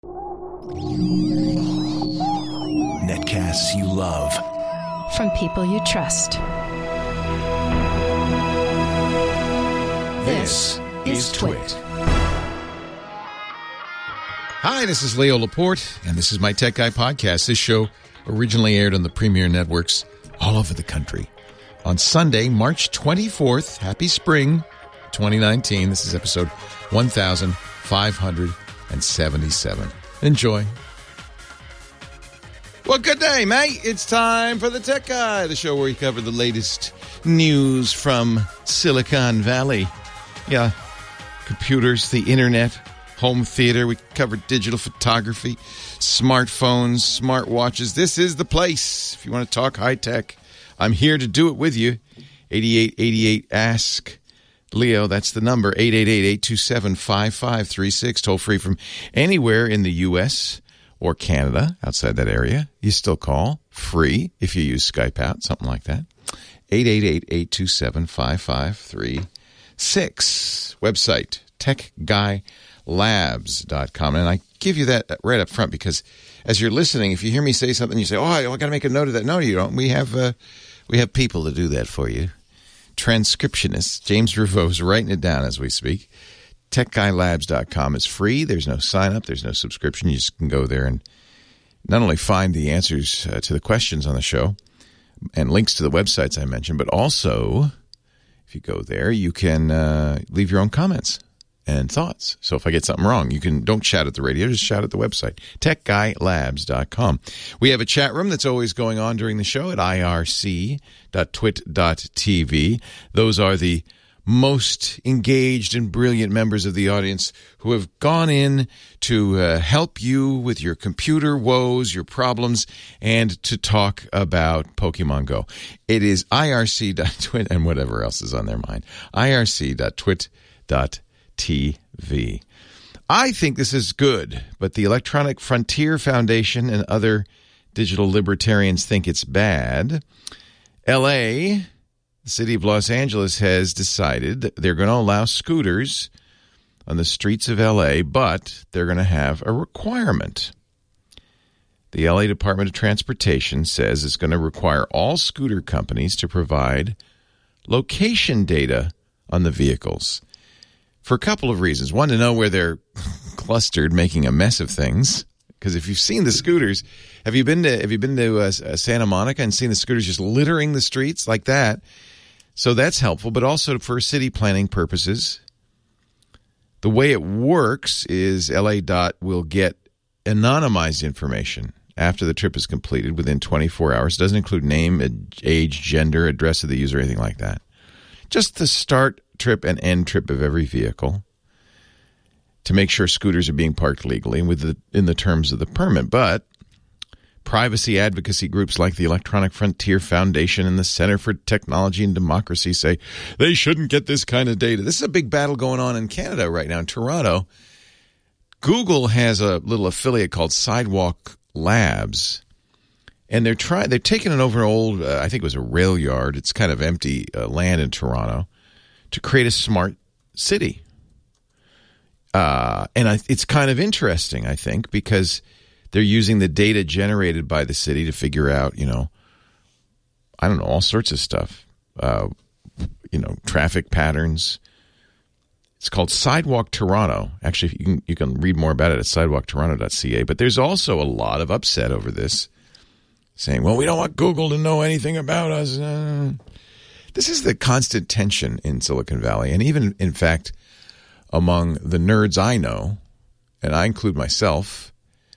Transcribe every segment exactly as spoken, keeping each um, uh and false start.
Netcasts you love. From people you trust. This, this is Twit. Hi, this is Leo Laporte, and this is my Tech Guy podcast. This show originally aired on the Premier Networks all over the country. On Sunday, March twenty-fourth, happy spring twenty nineteen. This is episode one thousand five hundred seventy-seven. Enjoy. Well, good day, mate. It's time for the Tech Guy, the show where we cover the latest news from Silicon Valley. Yeah, computers, the internet, home theater. We cover digital photography, smartphones, smartwatches. This is the place. If you want to talk high tech, I'm here to do it with you. eighty-eight eighty-eight ask Leo. That's the number. eight eight eight, eight two seven, five five three six. Toll free from anywhere in the U S or Canada, outside that area. You still call. Free if you use Skype out, something like that. eight eight eight, eight two seven, five five three six. Website, tech guy labs dot com. And I give you that right up front because as you're listening, if you hear me say something, you say, oh, I got to make a note of that. No, you don't. We have uh, we have people to do that for you. Transcriptionists. James Revo's writing it down as we speak. tech guy labs dot com is free. There's no sign up. There's no subscription. You just can go there and not only find the answers uh, to the questions on the show and links to the websites I mentioned, but also if you go there, you can uh, leave your own comments and thoughts. So if I get something wrong, you can don't shout at the radio, just shout at the website, tech guy labs dot com. We have a chat room that's always going on during the show at I R C dot twit dot T V. Those are the most engaged and brilliant members of the audience who have gone in to uh, help you with your computer woes, your problems, and to talk about Pokemon Go. It is I R C dot twit and whatever else is on their mind. I R C dot twit dot T V. I think this is good, but the Electronic Frontier Foundation and other digital libertarians think it's bad. L A, the city of Los Angeles, has decided that they're going to allow scooters on the streets of L A, but they're going to have a requirement. The L A Department of Transportation says it's going to require all scooter companies to provide location data on the vehicles for a couple of reasons. One, to know where they're clustered, making a mess of things. Because if you've seen the scooters, have you been to have you been to uh, Santa Monica and seen the scooters just littering the streets like that? So that's helpful, but also for city planning purposes. The way it works is L A D O T will get anonymized information after the trip is completed within twenty-four hours. It doesn't include name, age, gender, address of the user, anything like that. Just the start trip and end trip of every vehicle to make sure scooters are being parked legally with the, in the terms of the permit. But privacy advocacy groups like the Electronic Frontier Foundation and the Center for Technology and Democracy say they shouldn't get this kind of data. This is a big battle going on in Canada right now, in Toronto. Google has a little affiliate called Sidewalk Labs, and they're trying. They're taking it over an old, uh, I think it was a rail yard. It's kind of empty uh, land in Toronto to create a smart city. Uh, and I, it's kind of interesting, I think, because they're using the data generated by the city to figure out, you know, I don't know, all sorts of stuff. Uh, you know, traffic patterns. It's called Sidewalk Toronto. Actually, you can you can read more about it at sidewalk toronto dot c a. But there's also a lot of upset over this, saying, well, we don't want Google to know anything about us. Uh, this is the constant tension in Silicon Valley, and even, in fact, among the nerds I know, and I include myself,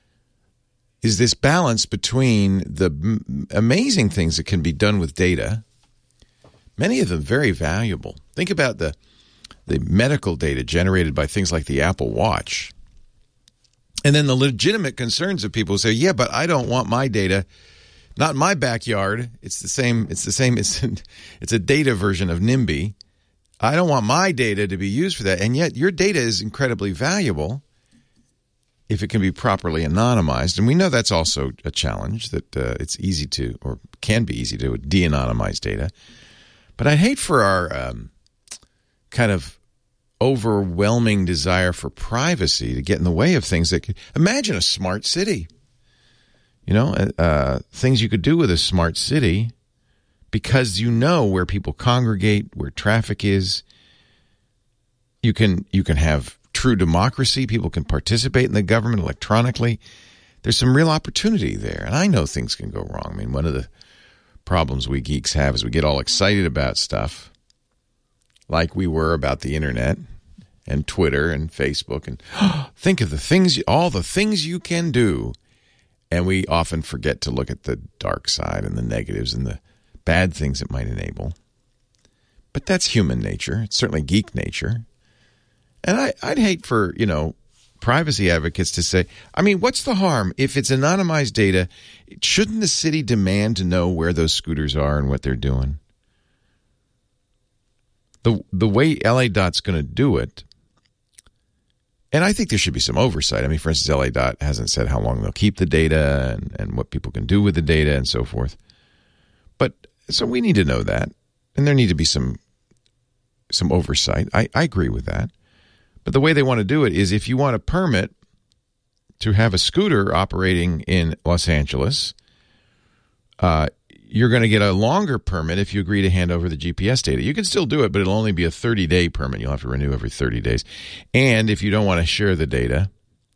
is this balance between the m- amazing things that can be done with data, many of them very valuable. Think about the the medical data generated by things like the Apple Watch. And then the legitimate concerns of people who say, yeah, but I don't want my data, not in my backyard. It's the same, it's the same, it's, it's a data version of NIMBY. I don't want my data to be used for that. And yet your data is incredibly valuable if it can be properly anonymized. And we know that's also a challenge, that uh, it's easy to, or can be easy to, de-anonymize data. But I'd hate for our um, kind of overwhelming desire for privacy to get in the way of things that could, imagine a smart city. You know, uh, things you could do with a smart city because you know where people congregate, where traffic is. You can you can have true democracy. People can participate in the government electronically. There's some real opportunity there. And I know things can go wrong. I mean, one of the problems we geeks have is we get all excited about stuff like we were about the internet and Twitter and Facebook. And oh, think of the things, all the things you can do. And we often forget to look at the dark side and the negatives and the bad things it might enable. But that's human nature. It's certainly geek nature. And I, I'd hate for, you know, privacy advocates to say, I mean, what's the harm? If it's anonymized data, shouldn't the city demand to know where those scooters are and what they're doing? The the way L A Dot's going to do it, and I think there should be some oversight. I mean, for instance, L A Dot hasn't said how long they'll keep the data and, and what people can do with the data and so forth. But so we need to know that, and there need to be some some oversight. I, I agree with that. But the way they want to do it is if you want a permit to have a scooter operating in Los Angeles, uh, you're going to get a longer permit if you agree to hand over the G P S data. You can still do it, but it'll only be a thirty-day permit. You'll have to renew every thirty days. And if you don't want to share the data,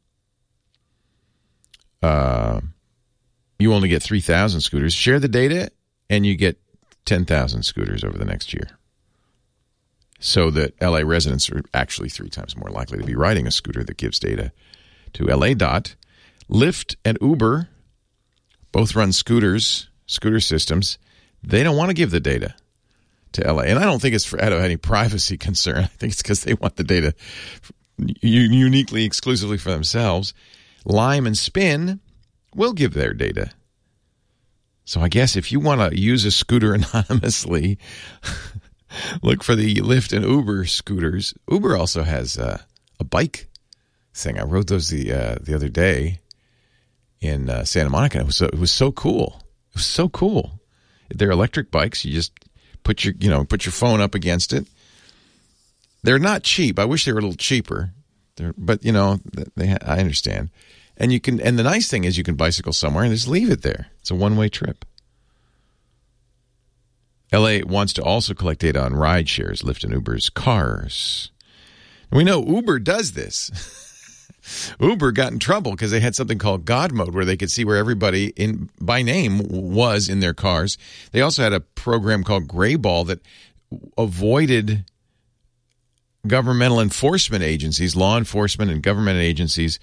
uh, you only get three thousand scooters. Share the data, and you get ten thousand scooters over the next year. So that L A residents are actually three times more likely to be riding a scooter that gives data to L A Dot. Lyft and Uber both run scooters, scooter systems. They don't want to give the data to L A. And I don't think it's for out of any privacy concern. I think it's because they want the data uniquely, exclusively for themselves. Lime and Spin will give their data. So I guess if you want to use a scooter anonymously... look for the Lyft and Uber scooters. Uber also has uh, a bike thing. I rode those the uh, the other day in uh, Santa Monica. It was so, it was so cool. It was so cool. They're electric bikes. You just put your you know put your phone up against it. They're not cheap. I wish they were a little cheaper. They're, but you know they. I understand. And you can. And the nice thing is you can bicycle somewhere and just leave it there. It's a one way trip. L A wants to also collect data on ride shares, Lyft and Uber's cars. And we know Uber does this. Uber got in trouble because they had something called God Mode where they could see where everybody in by name was in their cars. They also had a program called Grayball that avoided governmental enforcement agencies, law enforcement and government agencies,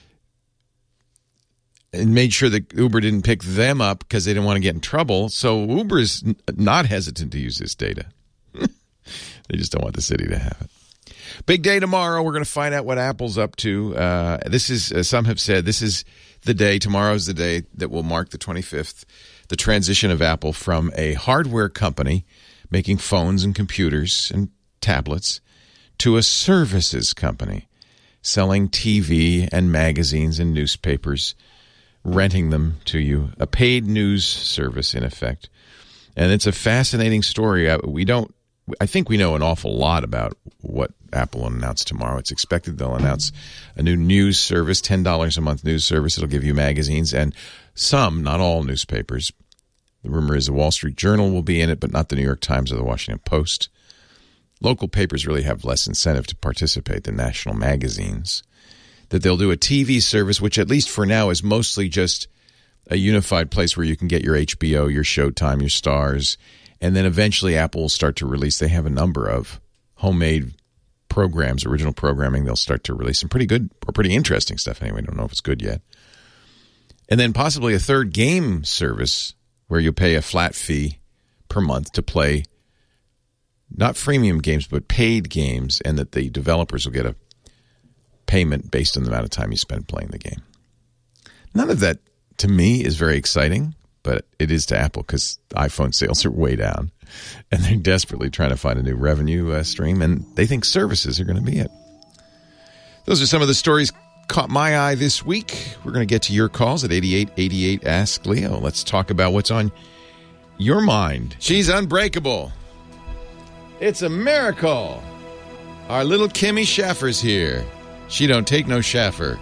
and made sure that Uber didn't pick them up because they didn't want to get in trouble. So Uber is n- not hesitant to use this data. They just don't want the city to have it. Big day tomorrow. We're going to find out what Apple's up to. Uh, this is, uh, some have said, this is the day, tomorrow's the day that will mark the twenty-fifth, the transition of Apple from a hardware company making phones and computers and tablets to a services company selling T V and magazines and newspapers, renting them to you, a paid news service in effect. And it's a fascinating story. We don't, I think we know an awful lot about what Apple will announce tomorrow. It's expected they'll announce a new news service, ten dollars a month news service. It'll give you magazines and some, not all newspapers. The rumor is the Wall Street Journal will be in it, but not the New York Times or the Washington Post. Local papers really have less incentive to participate than national magazines. That they'll do a T V service, which at least for now is mostly just a unified place where you can get your H B O, your Showtime, your Stars, and then eventually Apple will start to release. They have a number of homemade programs, original programming. They'll start to release some pretty good or pretty interesting stuff. Anyway, I don't know if it's good yet. And then possibly a third game service where you pay a flat fee per month to play not freemium games, but paid games, and that the developers will get a payment based on the amount of time you spend playing the game. None of that, to me, is very exciting, but it is to Apple because iPhone sales are way down, and they're desperately trying to find a new revenue uh, stream, and they think services are going to be it. Those are some of the stories caught my eye this week. We're going to get to your calls at eighty-eight eighty-eight Ask Leo. Let's talk about what's on your mind. She's unbreakable. It's a miracle. Our little Kimmy Schaffer's here. She don't take no Schaffer.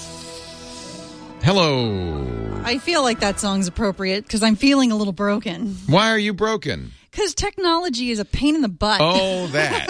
Hello. I feel like that song's appropriate because I'm feeling a little broken. Why are you broken? Because technology is a pain in the butt. Oh, that.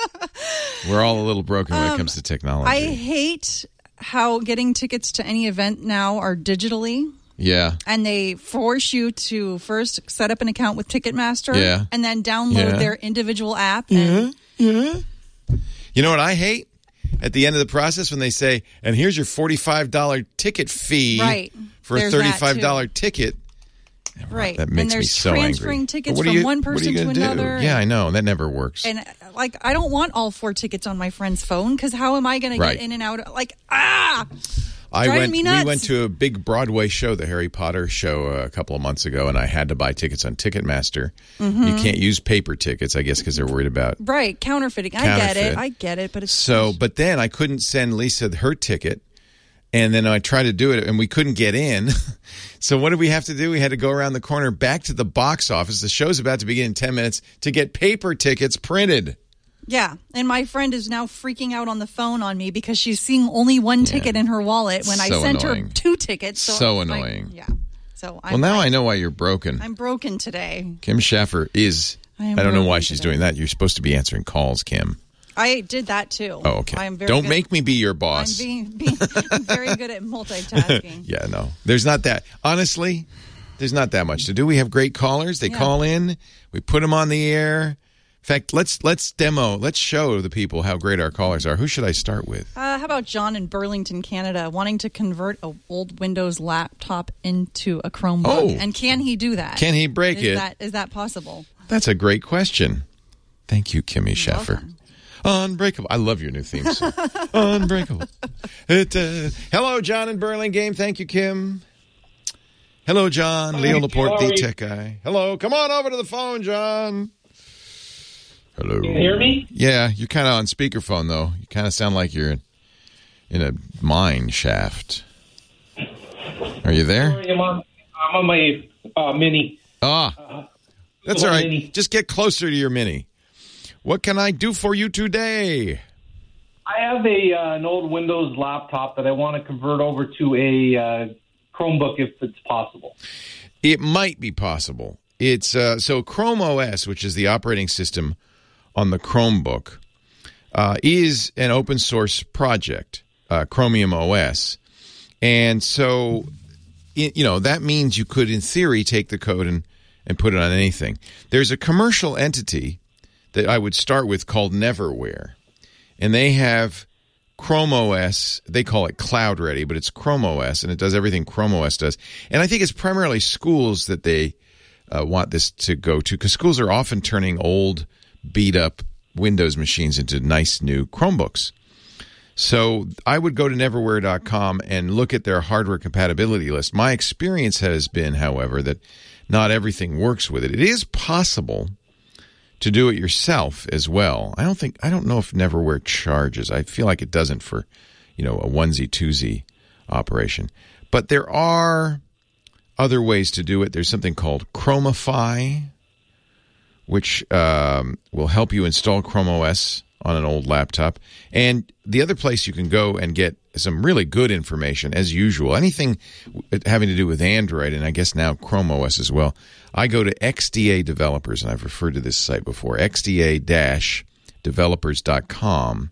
We're all a little broken when Um, it comes to technology. I hate how getting tickets to any event now are digitally. Yeah. And they force you to first set up an account with Ticketmaster. Yeah. And then download Yeah. their individual app. And Yeah. You know what I hate? At the end of the process when they say, and here's your forty-five dollars ticket fee Right. for a There's that, thirty-five dollars too. ticket. Right. That makes and me there's so transferring angry. tickets But what are from you- one what are person you to gonna do? another. Yeah, I know. That never works. And, like, I don't want all four tickets on my friend's phone because how am I going Right. to get in and out? Like, ah! I Driving went. me nuts. We went to a big Broadway show, the Harry Potter show, uh, a couple of months ago, and I had to buy tickets on Ticketmaster. Mm-hmm. You can't use paper tickets, I guess, because they're worried about. Right. Counterfeiting. I get Counterfeit. it. I get it. But it's So, but then I couldn't send Lisa her ticket, and then I tried to do it, and we couldn't get in. So what did we have to do? We had to go around the corner back to the box office. The show's about to begin in ten minutes to get paper tickets printed. Yeah, and my friend is now freaking out on the phone on me because she's seeing only one ticket in her wallet when I So sent annoying. her two tickets. So, So I- annoying. yeah. So I'm, Well, now I, I know why you're broken. I'm broken today. Kim Schaffer is. I I, am don't know broken why she's today. doing that. You're supposed to be answering calls, Kim. I did that too. Oh, okay. I'm very Don't good. make me be your I'm boss. being, being I'm very good at multitasking. Yeah, no. There's not that. Honestly, there's not that much to do. We have great callers. They Yeah. call in. We put them on the air. In fact, let's let's demo. Let's show the people how great our callers are. Who should I start with? Uh, how about John in Burlington, Canada, wanting to convert a old Windows laptop into a Chromebook? Oh. And can he do that? Can he break is it? That, is that possible? That's a great question. Thank you, Kimmy Schaffer. welcome. Unbreakable. I love your new theme song. Unbreakable. It, uh, hello, John in Burlingame. Thank you, Kim. Hello, John. Leo Laporte, the tech guy. Hello. Come on over to the phone, John. Hello. Can you hear me? Yeah, you're kind of on speakerphone, though. You kind of sound like you're in a mine shaft. Are you there? Sorry, I'm on, I'm on my uh, mini. Ah, that's all right. Just get closer to your mini. What can I do for you today? I have a uh, an old Windows laptop that I want to convert over to a uh, Chromebook if it's possible. It might be possible. It's uh, so Chrome O S, which is the operating system on the Chromebook, uh, is an open source project, uh, Chromium O S. And so, it, you know, that means you could, in theory, take the code and, and put it on anything. There's a commercial entity that I would start with called Neverware. And they have Chrome O S. They call it Cloud Ready, but it's Chrome O S, and it does everything Chrome O S does. And I think it's primarily schools that they uh, want this to go to, because schools are often turning old, beat-up Windows machines into nice new Chromebooks. So I would go to neverware dot com and look at their hardware compatibility list. My experience has been, however, that not everything works with it. It is possible to do it yourself as well. I don't think I don't know if Neverware charges. I feel like it doesn't for, you know, a onesie twosie operation. But there are other ways to do it. There's something called Chromify, which um, will help you install Chrome O S on an old laptop. And the other place you can go and get some really good information, as usual, anything having to do with Android, and I guess now Chrome O S as well, I go to X D A Developers, and I've referred to this site before, x d a dash developers dot com.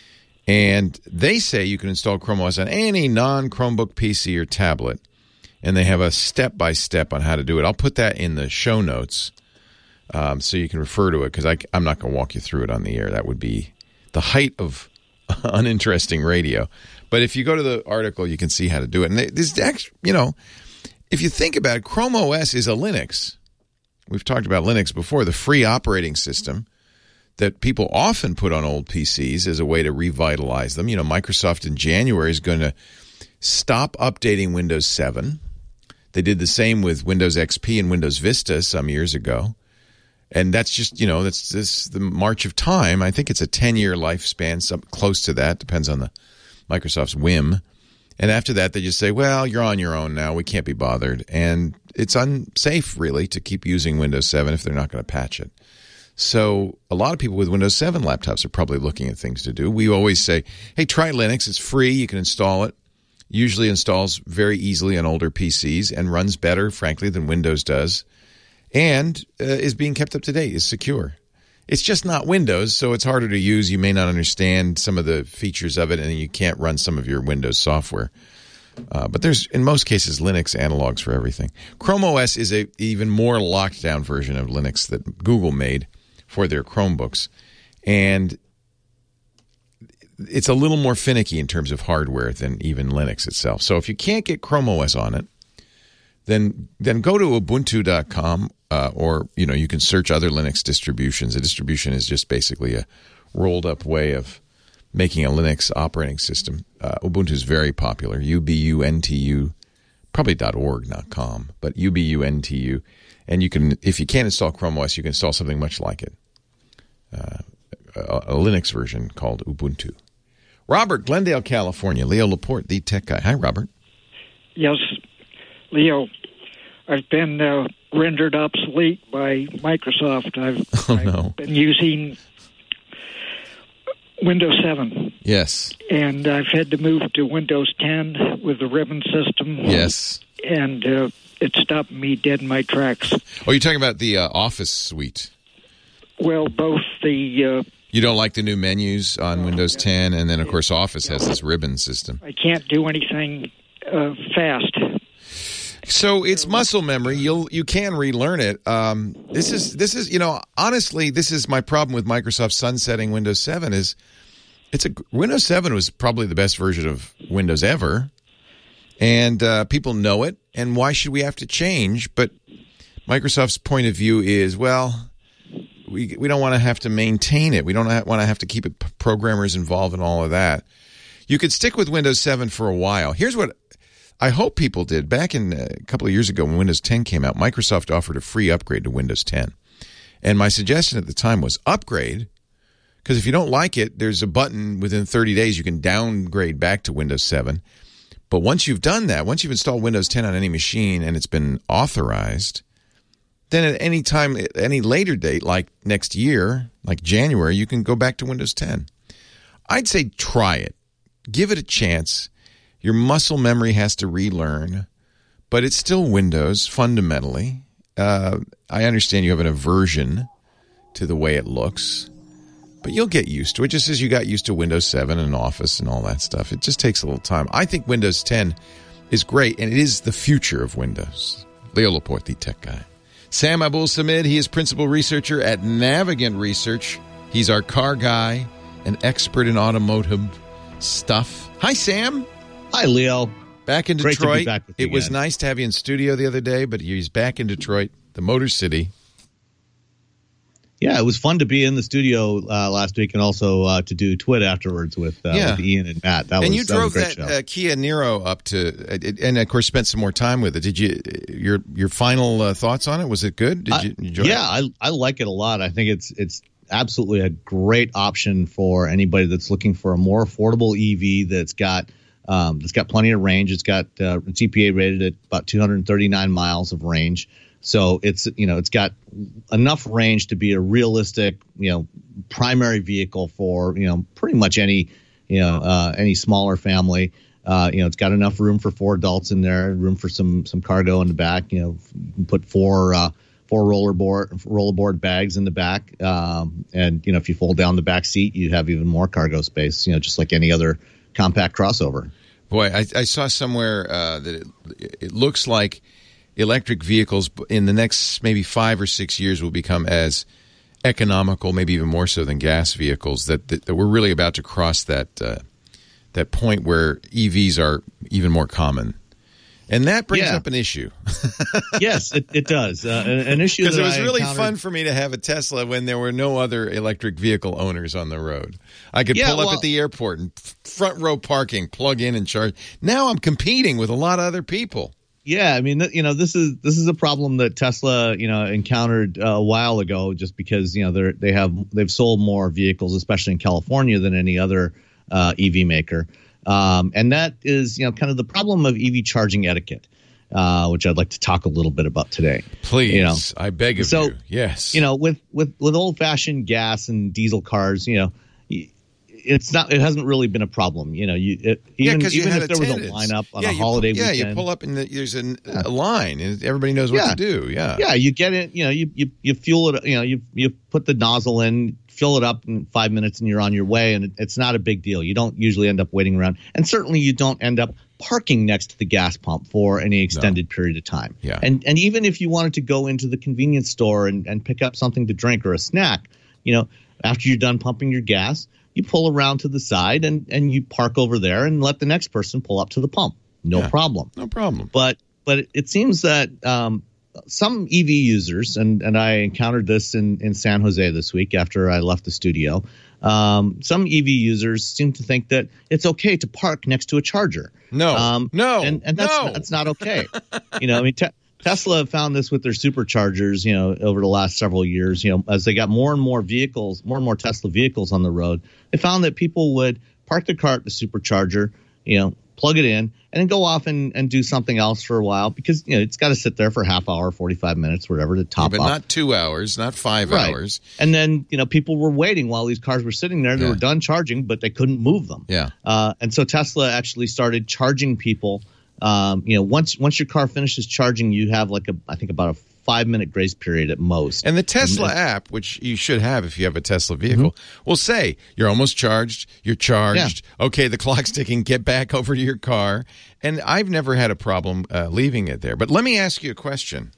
And they say you can install Chrome O S on any non-Chromebook P C or tablet, and they have a step-by-step on how to do it. I'll put that in the show notes um, so you can refer to it, because I'm not going to walk you through it on the air. That would be the height of uninteresting radio. But if you go to the article, you can see how to do it. And this, you know, if you think about it, Chrome O S is a Linux. We've talked about Linux before, the free operating system that people often put on old P Cs as a way to revitalize them. You know, Microsoft in January is going to stop updating Windows seven. They did the same with Windows X P and Windows Vista some years ago. And that's just, you know, that's this the march of time. I think it's a ten-year lifespan, some close to that. Depends on the Microsoft's whim. And after that, they just say, well, you're on your own now. We can't be bothered. And it's unsafe, really, to keep using Windows seven if they're not going to patch it. So a lot of people with Windows seven laptops are probably looking at things to do. We always say, hey, try Linux. It's free. You can install it. Usually installs very easily on older P Cs and runs better, frankly, than Windows does, and uh, is being kept up to date, is secure. It's just not Windows, so it's harder to use. You may not understand some of the features of it, and you can't run some of your Windows software. Uh, but there's, in most cases, Linux analogs for everything. Chrome O S is a even more locked down version of Linux that Google made for their Chromebooks, and it's a little more finicky in terms of hardware than even Linux itself. So if you can't get Chrome O S on it, then then go to ubuntu dot com, uh, or you know you can search other Linux distributions. A distribution is just basically a rolled up way of making a Linux operating system. Uh, Ubuntu is very popular. U B U N T U, probably .org, not .com, but U B U N T U. And you can, if you can't install Chrome O S, you can install something much like it, uh, a, a Linux version called Ubuntu. Robert, Glendale, California. Leo Laporte, the tech guy. Hi, Robert. Yes, Leo. I've been uh, rendered obsolete by Microsoft. I've, oh, I've no. been using Windows seven. Yes. And I've had to move to Windows ten with the ribbon system. Yes. And uh, it stopped me dead in my tracks. Oh, you're talking about the uh, Office suite. Well, both the... Uh, You don't like the new menus on Windows ten, and then, of course, Office has this ribbon system. I can't do anything uh, fast. So it's muscle memory. You'll you can relearn it. Um, this is this is you know honestly, this is my problem with Microsoft sunsetting Windows seven. Is it's a Windows seven was probably the best version of Windows ever, and uh, people know it. And why should we have to change? But Microsoft's point of view is, well, we we don't want to have to maintain it. We don't want to have to keep it, programmers involved in all of that. You could stick with Windows seven for a while. Here's what I hope people did. Back in uh, a couple of years ago when Windows ten came out, Microsoft offered a free upgrade to Windows ten. And my suggestion at the time was upgrade, because if you don't like it, there's a button within thirty days you can downgrade back to Windows seven. But once you've done that, once you've installed Windows ten on any machine and it's been authorized, then at any time, at any later date, like next year, like January, you can go back to Windows ten. I'd say try it. Give it a chance. Your muscle memory has to relearn, but it's still Windows fundamentally. Uh, I understand you have an aversion to the way it looks, but you'll get used to it, just as you got used to Windows seven and Office and all that stuff. It just takes a little time. I think Windows ten is great, and it is the future of Windows. Leo Laporte, the tech guy. Sam Abul-Samid, he is principal researcher at Navigant Research. He's our car guy, an expert in automotive stuff. Hi, Sam. Hi, Leo. Back in Great Detroit. to be back with you It was again. nice to have you in studio the other day, but he's back in Detroit, the Motor City. Yeah, it was fun to be in the studio uh, last week and also uh, to do Twit afterwards with, uh, Yeah. with Ian and Matt. That and was, you that was drove a great that show. uh, Kia Niro up to, uh, and of course spent some more time with it. Did you? Your your final uh, thoughts on it? Was it good? Did you I- enjoy yeah, it? I I like it a lot. I think it's it's absolutely a great option for anybody that's looking for a more affordable E V that's got um, that's got plenty of range. It's got uh, it's E P A rated at about two hundred thirty-nine miles of range. So it's you know it's got enough range to be a realistic you know primary vehicle for you know pretty much any you know uh, any smaller family. Uh, you know it's got enough room for four adults in there, room for some some cargo in the back. You know, you can put four uh, four rollerboard rollerboard bags in the back, um, and you know if you fold down the back seat, you have even more cargo space. You know, just like any other compact crossover. Boy, I, I saw somewhere uh, that it, it looks like electric vehicles in the next maybe five or six years will become as economical, maybe even more so than gas vehicles, that, that, that we're really about to cross that uh, that point where E Vs are even more common. And that brings Yeah. up an issue. Yes, it, it does. Uh, an, an issue Because that it was I really encountered- fun for me to have a Tesla when there were no other electric vehicle owners on the road. I could Yeah, pull up well- at the airport and f- front row parking, plug in and charge. Now I'm competing with a lot of other people. Yeah, I mean, th- you know, this is this is a problem that Tesla, you know, encountered uh, a while ago, just because you know they're they have they've sold more vehicles, especially in California, than any other uh, E V maker, um, and that is you know kind of the problem of E V charging etiquette. uh, which I'd like to talk a little bit about today. Please, you know? I beg of so, you. Yes. You know, with, with, with old-fashioned gas and diesel cars, you know, it's not. It hasn't really been a problem. You know, you it, even yeah, you even had if there attendance. was a lineup on yeah, a holiday you, yeah, weekend. you pull up and the, there's an, yeah. a line and everybody knows what yeah. to do. Yeah, yeah, you get it. You know, you you you fuel it. You know, you you put the nozzle in, fill it up in five minutes, and you're on your way. And it, it's not a big deal. You don't usually end up waiting around, and certainly you don't end up parking next to the gas pump for any extended no. period of time. Yeah, and and even if you wanted to go into the convenience store and, and pick up something to drink or a snack, you know, after you're done pumping your gas, you pull around to the side and, and you park over there and let the next person pull up to the pump. No yeah, problem. No problem. But but it, it seems that um, some E V users, and, and I encountered this in, in San Jose this week after I left the studio, um, some E V users seem to think that it's okay to park next to a charger. No, um, no, and, and that's, no. that's not okay. You know, I mean, te- Tesla found this with their superchargers, you know, over the last several years, you know, as they got more and more vehicles, more and more Tesla vehicles on the road, they found that people would park their car at the supercharger, you know, plug it in, and then go off and, and do something else for a while because, you know, it's got to sit there for a half hour, forty-five minutes, whatever, to top yeah, but up. But not two hours, not five right. hours. And then, you know, people were waiting while these cars were sitting there. They yeah. were done charging, but they couldn't move them. Yeah. Uh, and so Tesla actually started charging people. Um, you know, once once your car finishes charging, you have like a, I think about a five minute grace period at most. And the Tesla and, app, which you should have if you have a Tesla vehicle, mm-hmm. will say you're almost charged, you're charged. Yeah. Okay, the clock's ticking. Get back over to your car. And I've never had a problem uh, leaving it there. But let me ask you a question.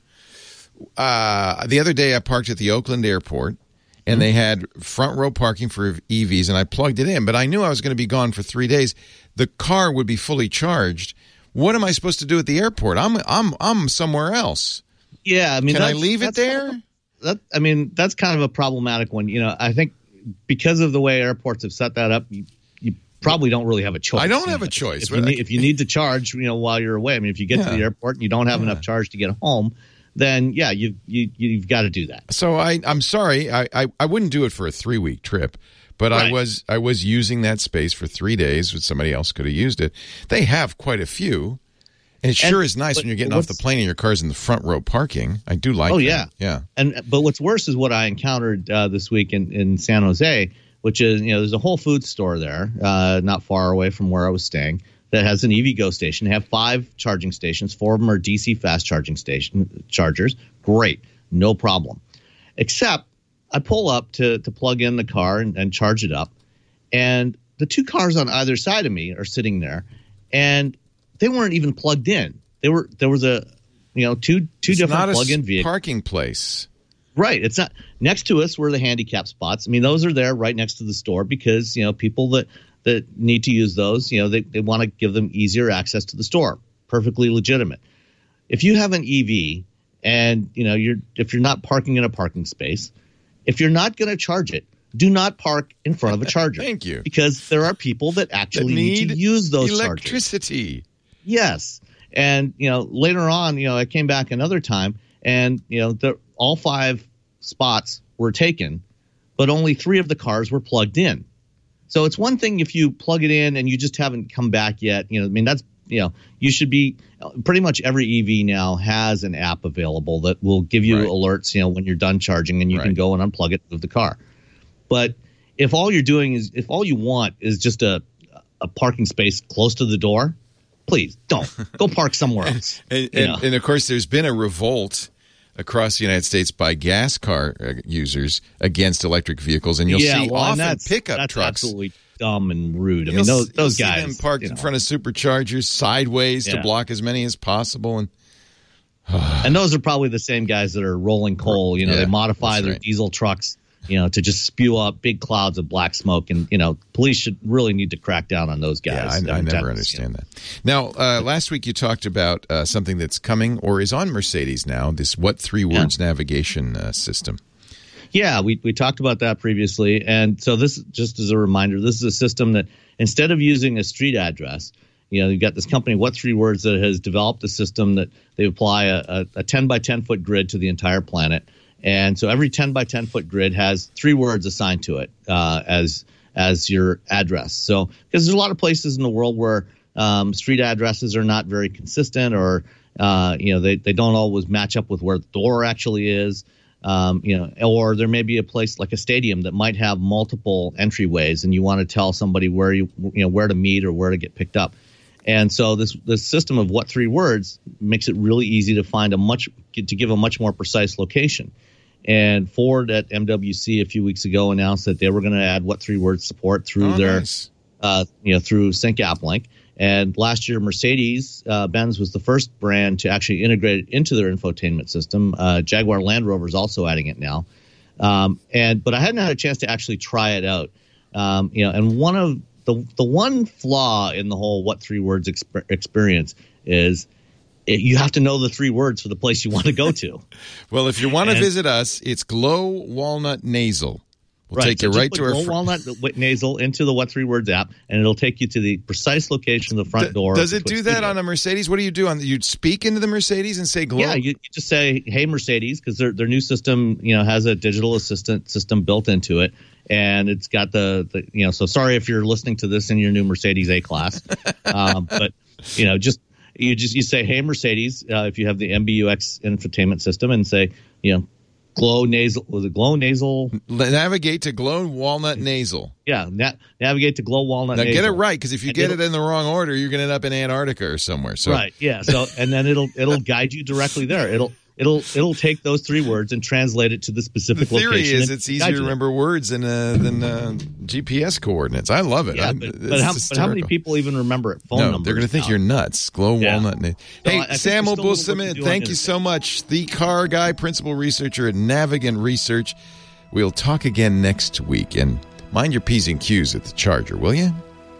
Uh, the other day, I parked at the Oakland airport. And mm-hmm. they had front row parking for E Vs, and I plugged it in. But I knew I was going to be gone for three days. The car would be fully charged. What am I supposed to do at the airport? I'm I'm I'm somewhere else. Yeah, I mean, can I leave it there? Kind of, that I mean, that's kind of a problematic one. You know, I think because of the way airports have set that up, you, you probably don't really have a choice. I don't have know, a choice. If you, need, if you need to charge, you know, while you're away. I mean, if you get yeah. to the airport and you don't have yeah. enough charge to get home, then yeah, you you you've got to do that. So I I'm sorry, I I, I wouldn't do it for a three week trip. But right. I was I was using that space for three days. But somebody else could have used it. They have quite a few. And it sure and, is nice when you're getting off the plane and your car's in the front row parking. I do like oh, that. yeah. Yeah. And But what's worse is what I encountered uh, this week in, in San Jose, which is, you know, there's a Whole Foods store there, uh, not far away from where I was staying, that has an EVgo station. They have five charging stations. Four of them are D C fast charging station chargers. Great. No problem. Except I pull up to to plug in the car and, and charge it up, and the two cars on either side of me are sitting there, and they weren't even plugged in. They were there was a you know two two it's different not plug-in a vehicles. Parking place, right? It's not next to us were the handicap spots. I mean, those are there right next to the store because you know people that that need to use those, you know, they they want to give them easier access to the store. Perfectly legitimate. If you have an E V and you know you're if you're not parking in a parking space. If you're not going to charge it, do not park in front of a charger. Thank you. Because there are people that actually that need, need to use those electricity. Chargers. Yes. And, you know, later on, you know, I came back another time and, you know, the, all five spots were taken, but only three of the cars were plugged in. So it's one thing if you plug it in and you just haven't come back yet. You know, I mean, that's, you know, you should be pretty much every E V now has an app available that will give you right. alerts, you know, when you're done charging and you right. can go and unplug it of the car. But if all you're doing is if all you want is just a a parking space close to the door, please don't go park somewhere else. and, and, and of course, there's been a revolt across the United States by gas car users against electric vehicles, and you'll yeah, see well, often that's, pickup that's trucks. Absolutely dumb and rude. I you'll, mean, those those you'll guys see them parked you know. in front of superchargers sideways yeah. to block as many as possible, and and those are probably the same guys that are rolling coal. You know, yeah, they modify their right. diesel trucks, you know, to just spew out big clouds of black smoke. And, you know, police should really need to crack down on those guys. Yeah, I, I never understand you know. that. Now, uh, last week you talked about uh, something that's coming or is on Mercedes now, this What Three Words yeah. navigation uh, system. Yeah, we, we talked about that previously. And so this, just as a reminder, this is a system that instead of using a street address, you know, you've got this company, What Three Words, that has developed a system that they apply a, a, a ten by ten foot grid to the entire planet. And so every ten by ten foot grid has three words assigned to it uh, as as your address. So because there's a lot of places in the world where um, street addresses are not very consistent, or uh, you know they, they don't always match up with where the door actually is. Um, you know, or there may be a place like a stadium that might have multiple entryways, and you want to tell somebody where you you know where to meet or where to get picked up. And so this this system of what three words makes it really easy to find a much to give a much more precise location. And Ford at M W C a few weeks ago announced that they were going to add what three words support through oh, their nice. uh, you know through Sync AppLink. And last year, Mercedes uh, Benz was the first brand to actually integrate it into their infotainment system. Uh, Jaguar Land Rover is also adding it now. Um, and but I hadn't had a chance to actually try it out. Um, you know, and one of the the one flaw in the whole what three words exp- experience is it, you have to know the three words for the place you want to go to. Well, if you want to And- visit us, it's Glow Walnut Nasal. We'll right, take so you just right put to our Glow fr- Walnut Nasal into the What Three Words app, and it'll take you to the precise location of the front D- door. Does of it the do Twitch that studio. on a Mercedes? What do you do on? You'd speak into the Mercedes and say Glow. Yeah, you, you just say, "Hey, Mercedes," because their their new system, you know, has a digital assistant system built into it, and it's got the, the you know. So sorry if you're listening to this in your new Mercedes A Class, um, but you know, just you just you say, "Hey, Mercedes," uh, if you have the M B U X infotainment system, and say, you know, Glow Nasal. Was it Glow Nasal? Navigate to Glow Walnut Nasal. Yeah, na- navigate to Glow Walnut. Now Nasal. get it right, because if you And get it it'll- in the wrong order, you're going to end up in Antarctica or somewhere. So Right. Yeah. So and then it'll it'll guide you directly there. It'll it'll it'll take those three words and translate it to the the specific theory location. is and it's guide easier you to there. remember words than uh, than uh, G P S coordinates. I love it. Yeah, I, but, it's but, how, but how many hysterical. people even remember it? Phone No, numbers. they're going to think now? you're nuts. Glow Yeah. Walnut. Na- So hey, I think Sam we still know what to Obul-Samit, do on thank you Internet. so much. The car guy, principal researcher at Navigant Research. We'll talk again next week. And mind your P's and Q's at the charger, will you?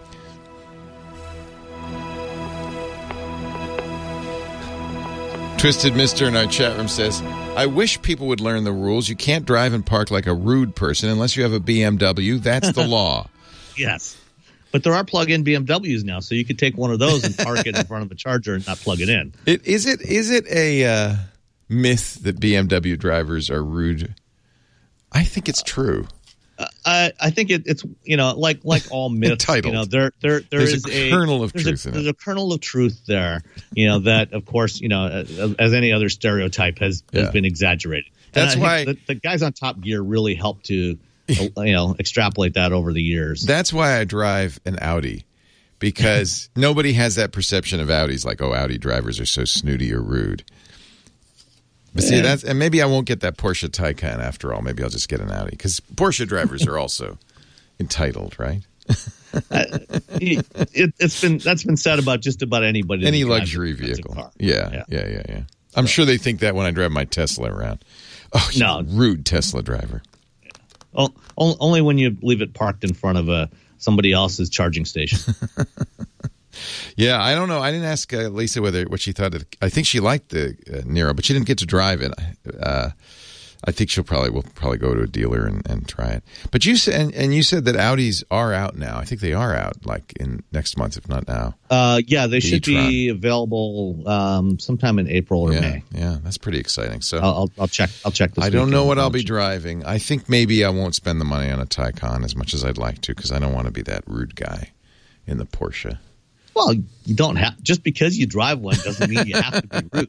Twisted Mister in our chat room says, I wish people would learn the rules. You can't drive and park like a rude person unless you have a B M W. That's the law. Yes. But there are plug-in B M Ws now, so you could take one of those and park it in front of a charger and not plug it in. It, is it is it a uh, myth that B M W drivers are rude? I think it's true. I, I think it, it's you know like like all myths. Entitled. You know, there there there There's is a kernel of there's truth A, in it. there's a kernel of truth there. You know that of course you know as, as any other stereotype has, has Yeah. been exaggerated. That's and I why- think the, the guys on Top Gear really helped to you know extrapolate that over the years. That's why I drive an Audi, because nobody has that perception of Audis, like, oh, Audi drivers are so snooty or rude. But see, Yeah. that's, and maybe I won't get that Porsche Taycan after all. Maybe I'll just get an Audi, because Porsche drivers are also entitled, right? it, it, it's been that's been said about just about anybody. Any that drives luxury an expensive vehicle. car. Yeah, Yeah. yeah, yeah, yeah. I'm sure they think that when I drive my Tesla around. Oh, you No. rude Tesla driver. O- o- only when you leave it parked in front of a somebody else's charging station. Yeah, I don't know. I didn't ask uh, Lisa whether what she thought of. I think she liked the uh, Nero, but she didn't get to drive it. Uh, I think she'll probably will probably go to a dealer and, and try it. But you said and, and you said that Audis are out now. I think they are out, like in next month, if not now. Uh, yeah, they should e-tron. be available um, sometime in April or yeah, May. yeah, that's pretty exciting. So I'll, I'll, I'll check. I'll check this. I don't know weekend. what I'll I'll be check. driving. I think maybe I won't spend the money on a Taycan as much as I'd like to, because I don't want to be that rude guy in the Porsche. Well, you don't have just because you drive one doesn't mean you have to be rude.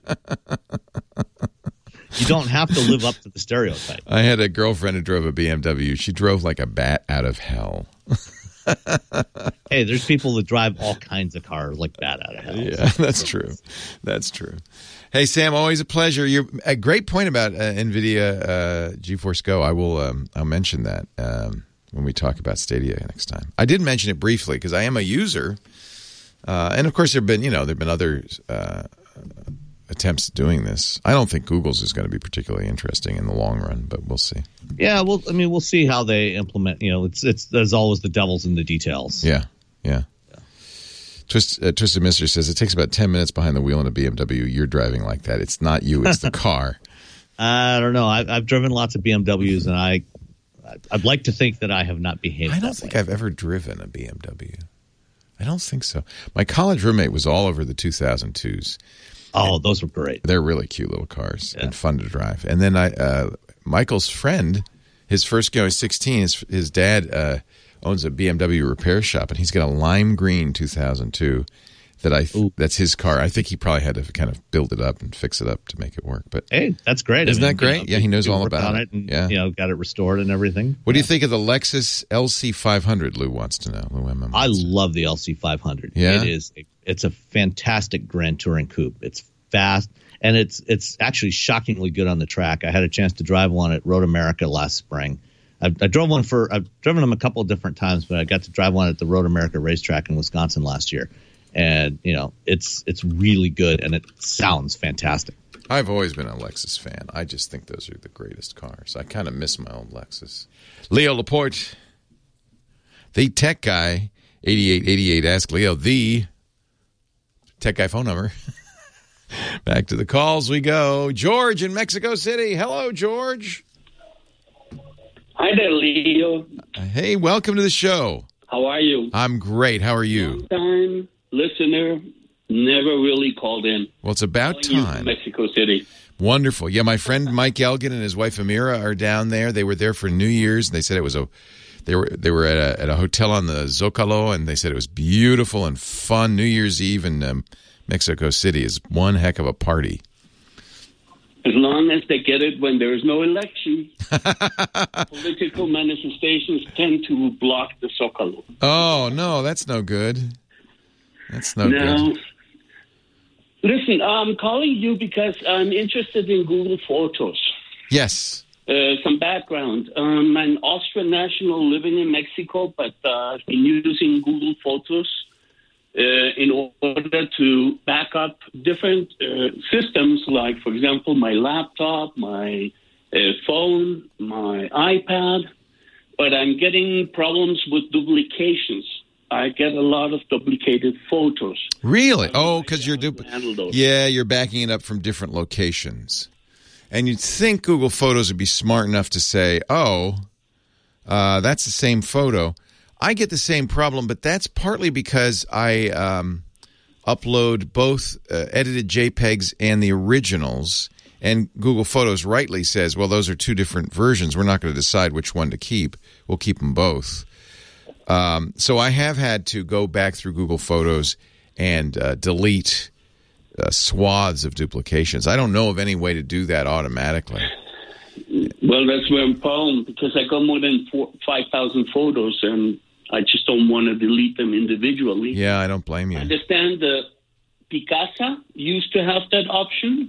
You don't have to live up to the stereotype. I had a girlfriend who drove a B M W. She drove like a bat out of hell. Hey, there's people that drive all kinds of cars like that out of hell. Yeah, that's true. That's true. Hey, Sam, always a pleasure. You're a great point about uh, NVIDIA uh, GeForce Go. I will. Um, I'll mention that um, when we talk about Stadia next time. I did mention it briefly because I am a user, uh, and of course there've been you know there've been other uh, attempts at doing this. I don't think Google's is going to be particularly interesting in the long run, but we'll see. Yeah, well, I mean, we'll see how they implement. You know, it's it's there's always the devil's in the details. Yeah, yeah. Twist, uh, Twisted Mister says it takes about ten minutes behind the wheel in a B M W. You're driving like that. It's not you. It's the car. I don't know. I've, I've driven lots of B M Ws, and I I'd like to think that I have not behaved. I don't that think way. I've ever driven a B M W. I don't think so. My college roommate was all over the two thousand twos. Oh, those were great. They're really cute little cars Yeah. and fun to drive. And then I, uh, Michael's friend, his first guy was sixteen. His, his dad uh, owns a B M W repair shop, and he's got a lime green two thousand two. that I Ooh. that's his car. I think he probably had to kind of build it up and fix it up to make it work. But Hey, that's great. Isn't I mean, that great? you know, Yeah, he knows you all worked about on it. And, Yeah. you know, got it restored and everything. what do you Yeah. think of the Lexus L C five hundred? Lou wants to know. Lou M M. I love the L C five hundred. Yeah? It is. It's a fantastic Grand Touring coupe. It's fast, and it's it's actually shockingly good on the track. I had a chance to drive one at Road America last spring. I, I drove one for I've driven them a couple of different times, but I got to drive one at the Road America racetrack in Wisconsin last year, and you know it's it's really good and it sounds fantastic. I've always been a Lexus fan. I just think those are the greatest cars. I kind of miss my old Lexus. Leo Laporte, the tech guy, eighty-eight eighty-eight. Ask Leo, the tech guy phone number. Back to the calls we go. George in Mexico City. Hello, George. Hi there, Leo. Hey, welcome to the show. How are you? I'm great. How are you? Long time listener, never really called in. Well, it's about Calling you from time. Mexico City. Wonderful. Yeah, my friend Mike Elgin and his wife Amira are down there. They were there for New Year's, and they said it was a they were they were at a, at a hotel on the Zocalo, and they said it was beautiful and fun. New Year's Eve in um, Mexico City is one heck of a party. As long as they get it when there is no election. Political manifestations tend to block the Zocalo. Oh, no, that's no good. That's no now, good. Listen, I'm calling you because I'm interested in Google Photos. Yes. Uh, some background. I'm an Austrian national living in Mexico, but uh, I've been using Google Photos uh, in order to back up different uh, systems, like, for example, my laptop, my uh, phone, my iPad. But I'm getting problems with duplications. I get a lot of duplicated photos. Really? Oh, because you're dupl- handle those. Yeah, you're backing it up from different locations. And you'd think Google Photos would be smart enough to say, oh, uh, that's the same photo. I get the same problem, but that's partly because I um, upload both uh, edited JPEGs and the originals, and Google Photos rightly says, well, those are two different versions. We're not going to decide which one to keep. We'll keep them both. Um, so I have had to go back through Google Photos and uh, delete uh, swaths of duplications. I don't know of any way to do that automatically. Well, that's where I'm problem, because I got more than four, five thousand photos, and I just don't want to delete them individually. Yeah, I don't blame you. I understand the Picasa used to have that option.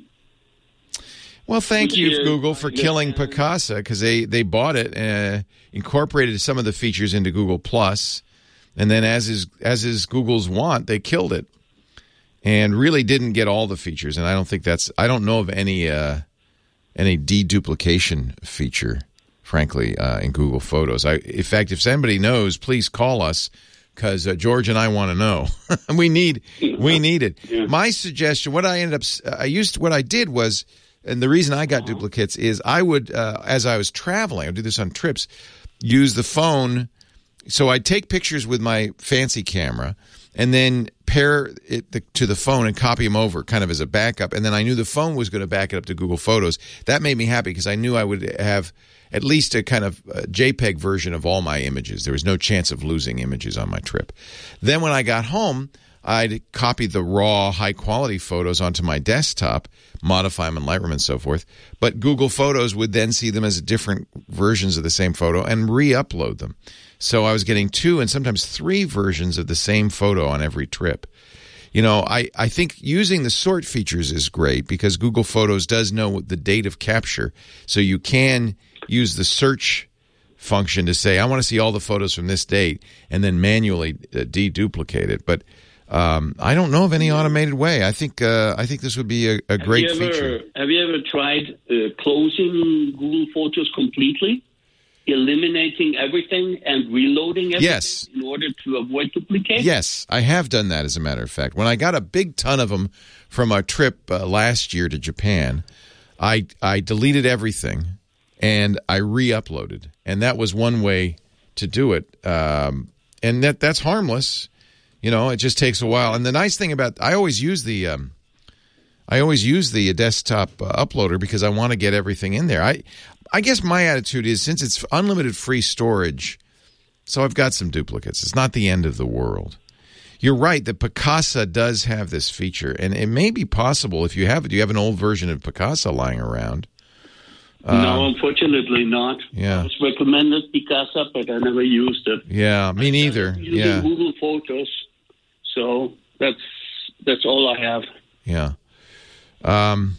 Well, thank you, Yeah, Google, for killing Picasa, because they, they bought it and uh, incorporated some of the features into Google Plus, and then as is as is Google's want, they killed it, and really didn't get all the features. And I don't think that's I don't know of any uh, any deduplication feature, frankly, uh, in Google Photos. I, in fact, if somebody knows, please call us, because uh, George and I want to know. we need we need it. Yeah. My suggestion, what I ended up, I used what I did was. And the reason I got duplicates is I would, uh, as I was traveling, I would do this on trips, use the phone. So I'd take pictures with my fancy camera and then pair it the, to the phone and copy them over kind of as a backup. And then I knew the phone was going to back it up to Google Photos. That made me happy because I knew I would have at least a kind of a JPEG version of all my images. There was no chance of losing images on my trip. Then when I got home, I'd copy the raw, high-quality photos onto my desktop, modify them in Lightroom and so forth. But Google Photos would then see them as different versions of the same photo and re-upload them. So I was getting two and sometimes three versions of the same photo on every trip. You know, I, I think using the sort features is great because Google Photos does know the date of capture. So you can use the search function to say, I want to see all the photos from this date, and then manually uh, deduplicate it. But Um, I don't know of any automated way. I think uh, I think this would be a, a great have you ever, feature. Have you ever tried uh, closing Google Photos completely, eliminating everything and reloading everything Yes. in order to avoid duplication? Yes, I have done that, as a matter of fact. When I got a big ton of them from a trip uh, last year to Japan, I I deleted everything and I re-uploaded. And that was one way to do it. Um, and that that's harmless. You know, it just takes a while. And the nice thing about I always use the um, I always use the desktop uh, uploader because I want to get everything in there. I I guess my attitude is since it's unlimited free storage, so I've got some duplicates. It's not the end of the world. You're right that Picasa does have this feature, and it may be possible if you have it. Do you have an old version of Picasa lying around? Um, no, unfortunately not. Yeah. I was recommended Picasa, but I never used it. Yeah, me neither. Using yeah. Google Photos, so that's that's all I have. Yeah. Um,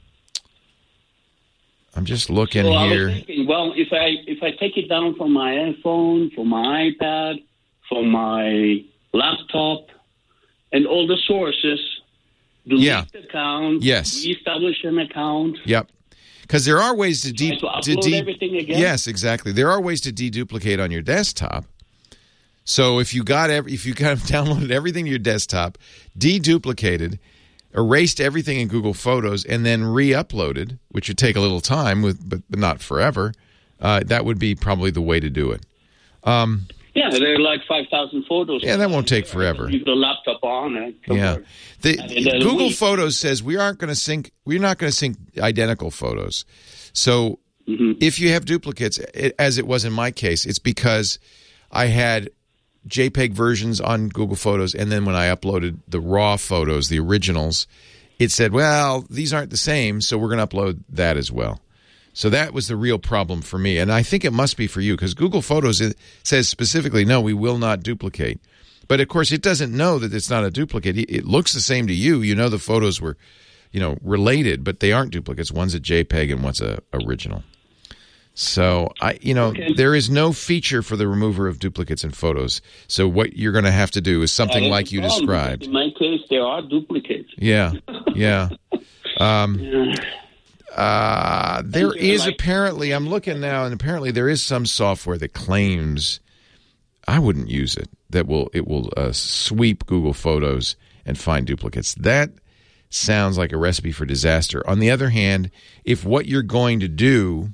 I'm just looking so here. I was thinking, well, if I if I take it down from my iPhone, from my iPad, from my laptop, and all the sources, delete yeah. the account, yes. reestablish an account. Yep. Because there are ways to, de- to upload to de- everything again. Yes, exactly. There are ways to deduplicate on your desktop. So if you got every, if you kind of downloaded everything to your desktop, deduplicated, erased everything in Google Photos, and then re-uploaded, which would take a little time, with but, but not forever, uh, that would be probably the way to do it. Um, yeah, there are like five thousand photos. Yeah, that won't take forever. Leave the laptop on. And yeah, the, and Google Photos says we aren't going to sync. We're not going to sync identical photos. So mm-hmm. if you have duplicates, it, as it was in my case, it's because I had JPEG versions on Google Photos, and then when I uploaded the raw photos, the originals, it said, well, these aren't the same, so we're going to upload that as well. So that was the real problem for me, and I think it must be for you, because Google Photos it says specifically, no, we will not duplicate. But, of course, it doesn't know that it's not a duplicate. It looks the same to you. You know the photos were, you know, related, but they aren't duplicates. One's a JPEG and one's a original. So, I, you know, okay. there is no feature for the remover of duplicates in photos. So what you're going to have to do is something uh, like you problem, described. In my case, there are duplicates. Yeah, yeah. Um, yeah. Uh, there is like, apparently, I'm looking now, and apparently there is some software that claims, I wouldn't use it, that will it will uh, sweep Google Photos and find duplicates. That sounds like a recipe for disaster. On the other hand, if what you're going to do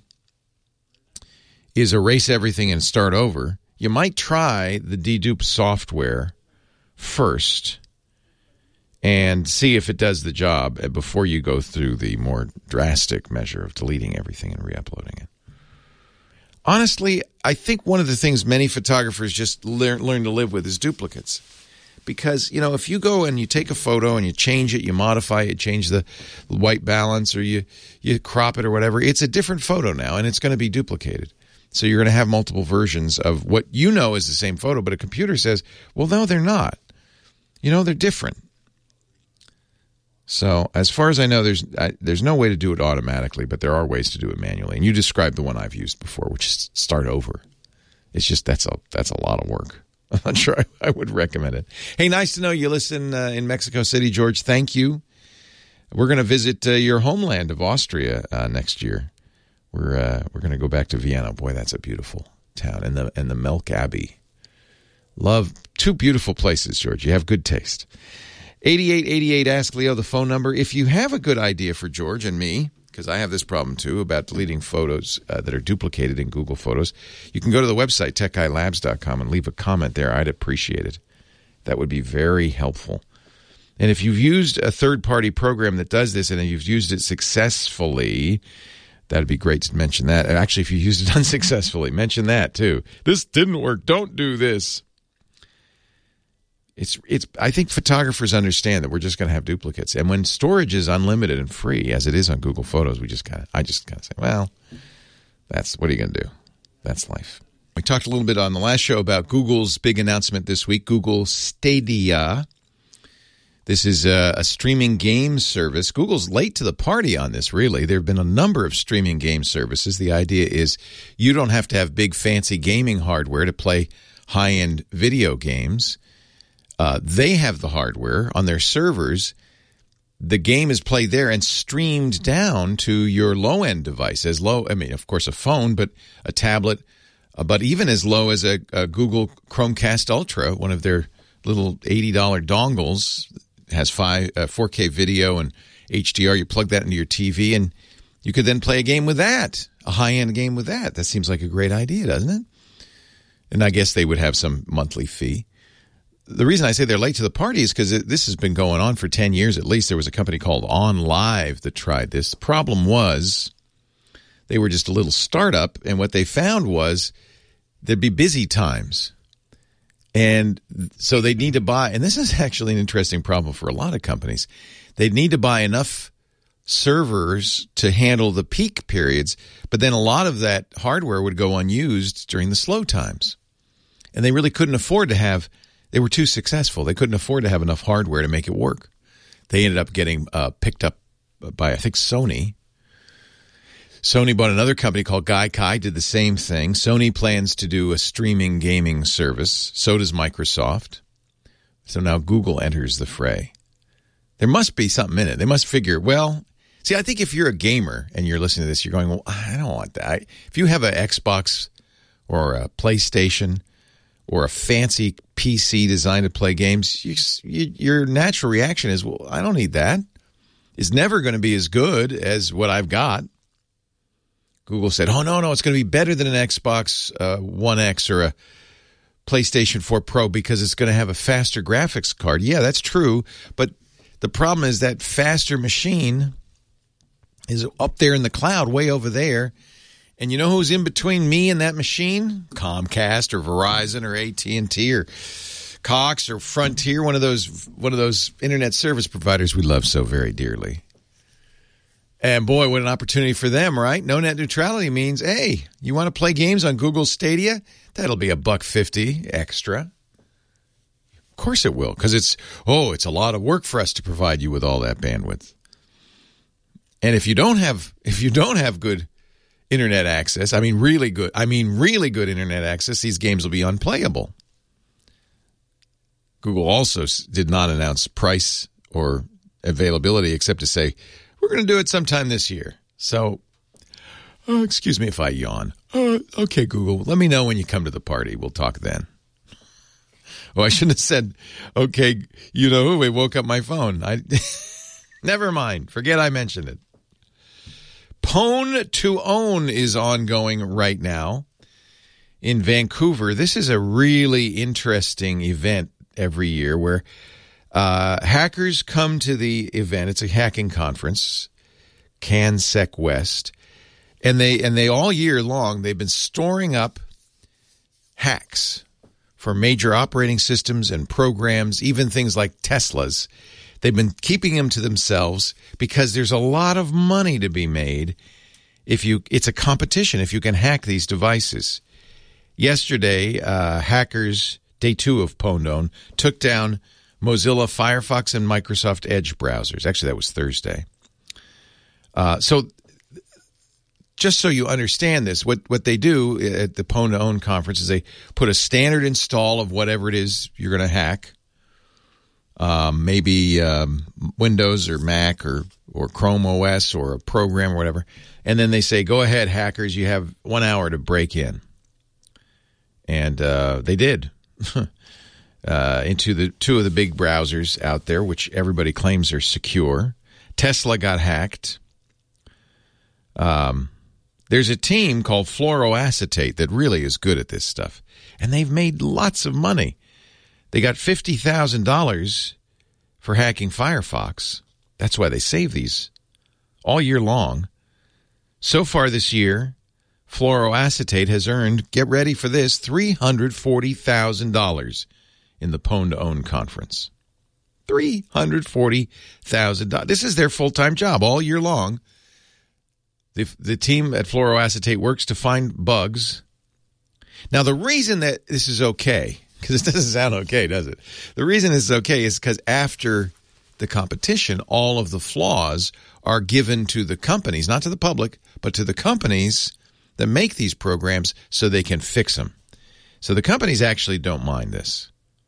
is erase everything and start over, you might try the dedupe software first and see if it does the job before you go through the more drastic measure of deleting everything and re-uploading it. Honestly, I think one of the things many photographers just learn, learn to live with is duplicates. Because, you know, if you go and you take a photo and you change it, you modify it, change the white balance, or you, you crop it or whatever, it's a different photo now, and it's going to be duplicated. So you're going to have multiple versions of what you know is the same photo, but a computer says, well, no, they're not. You know, they're different. So as far as I know, there's I, there's no way to do it automatically, but there are ways to do it manually. And you described the one I've used before, which is start over. It's just that's a that's a lot of work. I'm not sure I, I would recommend it. Hey, nice to know you listen uh, in Mexico City, George. Thank you. We're going to visit uh, your homeland of Austria uh, next year. We're uh, we're going to go back to Vienna. Boy, that's a beautiful town, and the and the Melk Abbey. Love two beautiful places, George. You have good taste. eighty-eight eighty-eight Ask Leo, the phone number. If you have a good idea for George and me, because I have this problem too about deleting photos uh, that are duplicated in Google Photos, you can go to the website tech guy labs dot com and leave a comment there. I'd appreciate it. That would be very helpful. And if you've used a third-party program that does this and you've used it successfully, that would be great to mention that. And actually, if you used it unsuccessfully, mention that too. This didn't work. Don't do this. It's it's. I think photographers understand that we're just going to have duplicates, and when storage is unlimited and free, as it is on Google Photos, we just kind of. I just kind of say, well, that's what are you going to do? That's life. We talked a little bit on the last show about Google's big announcement this week, Google Stadia. This is a, a streaming game service. Google's late to the party on this, really. There have been a number of streaming game services. The idea is you don't have to have big, fancy gaming hardware to play high-end video games. Uh, they have the hardware on their servers. The game is played there and streamed down to your low-end device. As low, I mean, of course, a phone, but a tablet, uh, but even as low as a, a Google Chromecast Ultra, one of their little eighty dollars dongles, has five, uh, four K video and H D R. You plug that into your T V, and you could then play a game with that, a high-end game with that. That seems like a great idea, doesn't it? And I guess they would have some monthly fee. The reason I say they're late to the party is because this has been going on for ten years at least. There was a company called OnLive that tried this. The problem was they were just a little startup, and what they found was there'd be busy times. And so they need to buy, and this is actually an interesting problem for a lot of companies. They need to buy enough servers to handle the peak periods, but then a lot of that hardware would go unused during the slow times. And they really couldn't afford to have, they were too successful. They couldn't afford to have enough hardware to make it work. They ended up getting uh, picked up by, I think, Sony. Sony bought another company called Gaikai, did the same thing. Sony plans to do a streaming gaming service. So does Microsoft. So now Google enters the fray. There must be something in it. They must figure, well, see, I think if you're a gamer and you're listening to this, you're going, well, I don't want that. If you have an Xbox or a PlayStation or a fancy P C designed to play games, you, you, your natural reaction is, well, I don't need that. It's never going to be as good as what I've got. Google said, oh, no, no, it's going to be better than an Xbox uh, One X or a PlayStation four Pro because it's going to have a faster graphics card. Yeah, that's true. But the problem is that faster machine is up there in the cloud, way over there. And you know who's in between me and that machine? Comcast or Verizon or A T and T or Cox or Frontier, one of those one of those internet service providers we love so very dearly. And boy, what an opportunity for them, right? No net neutrality means, hey, you want to play games on Google Stadia? That'll be a buck fifty extra. Of course it will, because it's, oh, it's a lot of work for us to provide you with all that bandwidth. And if you don't have, if you don't have good internet access, I mean really good, I mean really good internet access, these games will be unplayable. Google also did not announce price or availability except to say, we're going to do it sometime this year. So, oh, excuse me if I yawn. Uh, okay, Google, let me know when you come to the party. We'll talk then. Oh, I shouldn't have said, okay, you know who? I woke up my phone. I Never mind. Forget I mentioned it. Pwn to Own is ongoing right now in Vancouver. This is a really interesting event every year where uh, hackers come to the event. It's a hacking conference, CanSec West, and they and they all year long they've been storing up hacks for major operating systems and programs, even things like Teslas. They've been keeping them to themselves because there's a lot of money to be made if you. It's a competition if you can hack these devices. Yesterday, uh, hackers, day two of Pwn to Own, took down Mozilla Firefox and Microsoft Edge browsers. Actually, that was Thursday. Uh, so just so you understand this, what, what they do at the Pwn to Own conference is they put a standard install of whatever it is you're going to hack. Um, maybe um, Windows or Mac or, or Chrome O S or a program or whatever. And then they say, go ahead, hackers, you have one hour to break in. And uh, they did uh, into the two of the big browsers out there, which everybody claims are secure. Tesla got hacked. Um, there's a team called Fluoroacetate that really is good at this stuff. And they've made lots of money. They got fifty thousand dollars for hacking Firefox. That's why they save these all year long. So far this year, Fluoroacetate has earned, get ready for this, three hundred forty thousand dollars in the Pwn to Own conference. three hundred forty thousand dollars. This is their full-time job all year long. The, the team at Fluoroacetate works to find bugs. Now, the reason that this is okay, because it doesn't sound okay, does it? The reason it's okay is because after the competition, all of the flaws are given to the companies, not to the public, but to the companies that make these programs so they can fix them. So the companies actually don't mind this.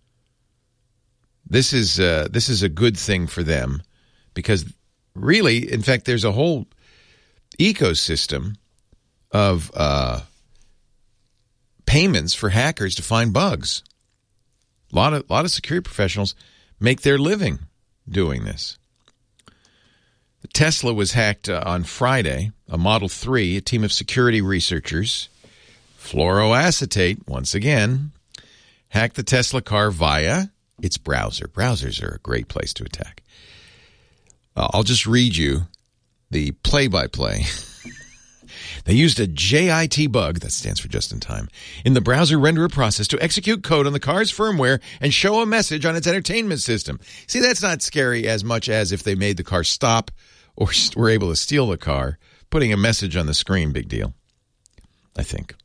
This is uh, this is a good thing for them because really, in fact, there's a whole ecosystem of uh, payments for hackers to find bugs. A lot of, a lot of security professionals make their living doing this. Tesla was hacked uh, on Friday, a Model three, a team of security researchers, Fluoroacetate, once again, hacked the Tesla car via its browser. Browsers are a great place to attack. Uh, I'll just read you the play-by-play. They used a J I T bug, that stands for just in time, in the browser renderer process to execute code on the car's firmware and show a message on its entertainment system. See, that's not scary as much as if they made the car stop or were able to steal the car. Putting a message on the screen, big deal, I think.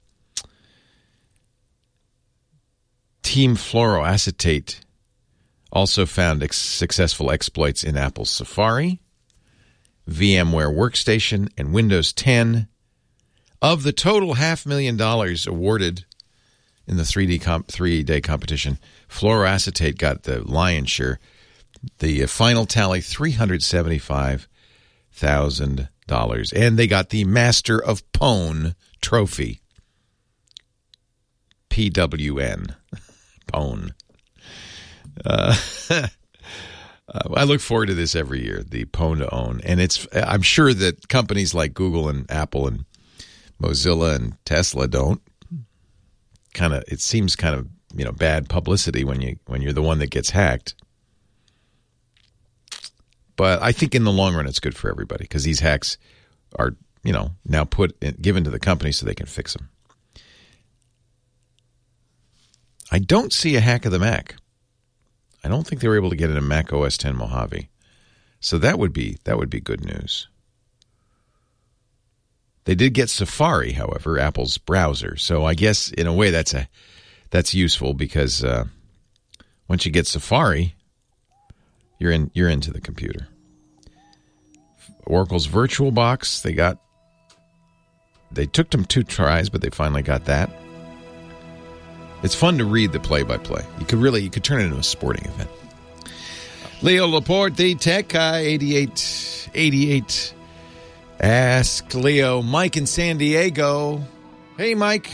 Team Fluoroacetate also found ex- successful exploits in Apple's Safari, VMware Workstation, and Windows ten. Of the total half million dollars awarded in the three D comp- three-day competition, Fluoroacetate got the lion's share. The final tally, three hundred seventy-five thousand dollars. And they got the Master of Pwn trophy. P W N. Pwn. Uh, I look forward to this every year, the Pwn to Own. And it's I'm sure that companies like Google and Apple and Mozilla and Tesla don't. Kind of, it seems kind of, you know, bad publicity when you when you're the one that gets hacked. But I think in the long run, it's good for everybody because these hacks are, you know, now put in, given to the company so they can fix them. I don't see a hack of the Mac. I don't think they were able to get it in Mac O S ten Mojave. So that would be that would be good news. They did get Safari, however, Apple's browser. So I guess in a way that's a that's useful because uh, once you get Safari, you're in you're into the computer. Oracle's VirtualBox, they got they took them two tries, but they finally got that. It's fun to read the play-by-play. You could really, you could turn it into a sporting event. Leo Laporte, the tech guy, eighty-eight eighty-eight. Ask Leo. Mike in San Diego. Hey, Mike.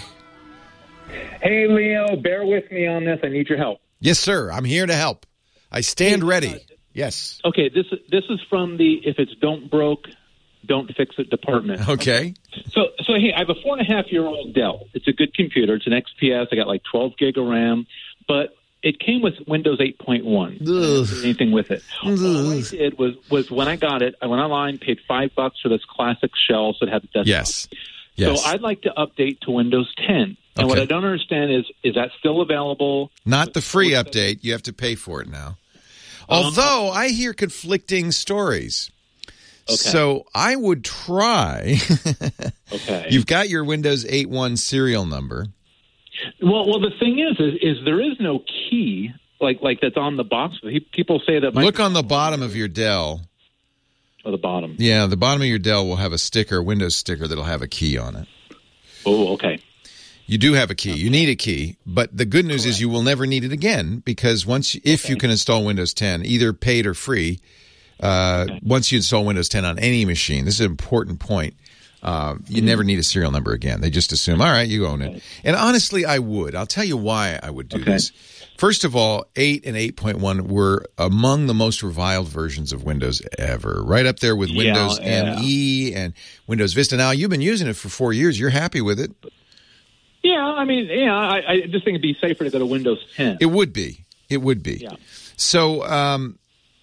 Hey, Leo. Bear with me on this. I need your help. Yes, sir. I'm here to help. I stand hey, ready. Uh, yes. Okay. This this is from the if it's don't broke, don't fix it department. Okay. So, so hey, I have a four and a half year old Dell. It's a good computer. It's an X P S. I got like twelve gig of RAM, but it came with Windows eight point one. I didn't do anything with it. Ugh. All I did was was when I got it, I went online, paid five bucks for this classic shell, so it had the desktop. Yes. Yes. So I'd like to update to Windows ten. And okay. what I don't understand is, is that still available? Not the free update. You have to pay for it now. Although I hear conflicting stories. Okay. So I would try. Okay. You've got your Windows eight point one serial number. Well, well, the thing is, is, is there is no key like like that's on the box. People say that. Look on the bottom of your Dell. Oh, the bottom. Yeah, the bottom of your Dell will have a sticker, Windows sticker, that'll have a key on it. Oh, okay. You do have a key. You need a key, but the good news Correct. Is you will never need it again because once, if okay. you can install Windows ten, either paid or free. Uh, okay. Once you install Windows ten on any machine, this is an important point. Uh, you mm-hmm. never need a serial number again. They just assume, all right, you own it. And honestly, I would. I'll tell you why I would do okay. this. First of all, eight and eight point one were among the most reviled versions of Windows ever. Right up there with yeah, Windows yeah. M E and Windows Vista. Now, you've been using it for four years. You're happy with it. Yeah, I mean, yeah, I, I just think it'd be safer to go to Windows ten. It would be. It would be. Yeah. So, um,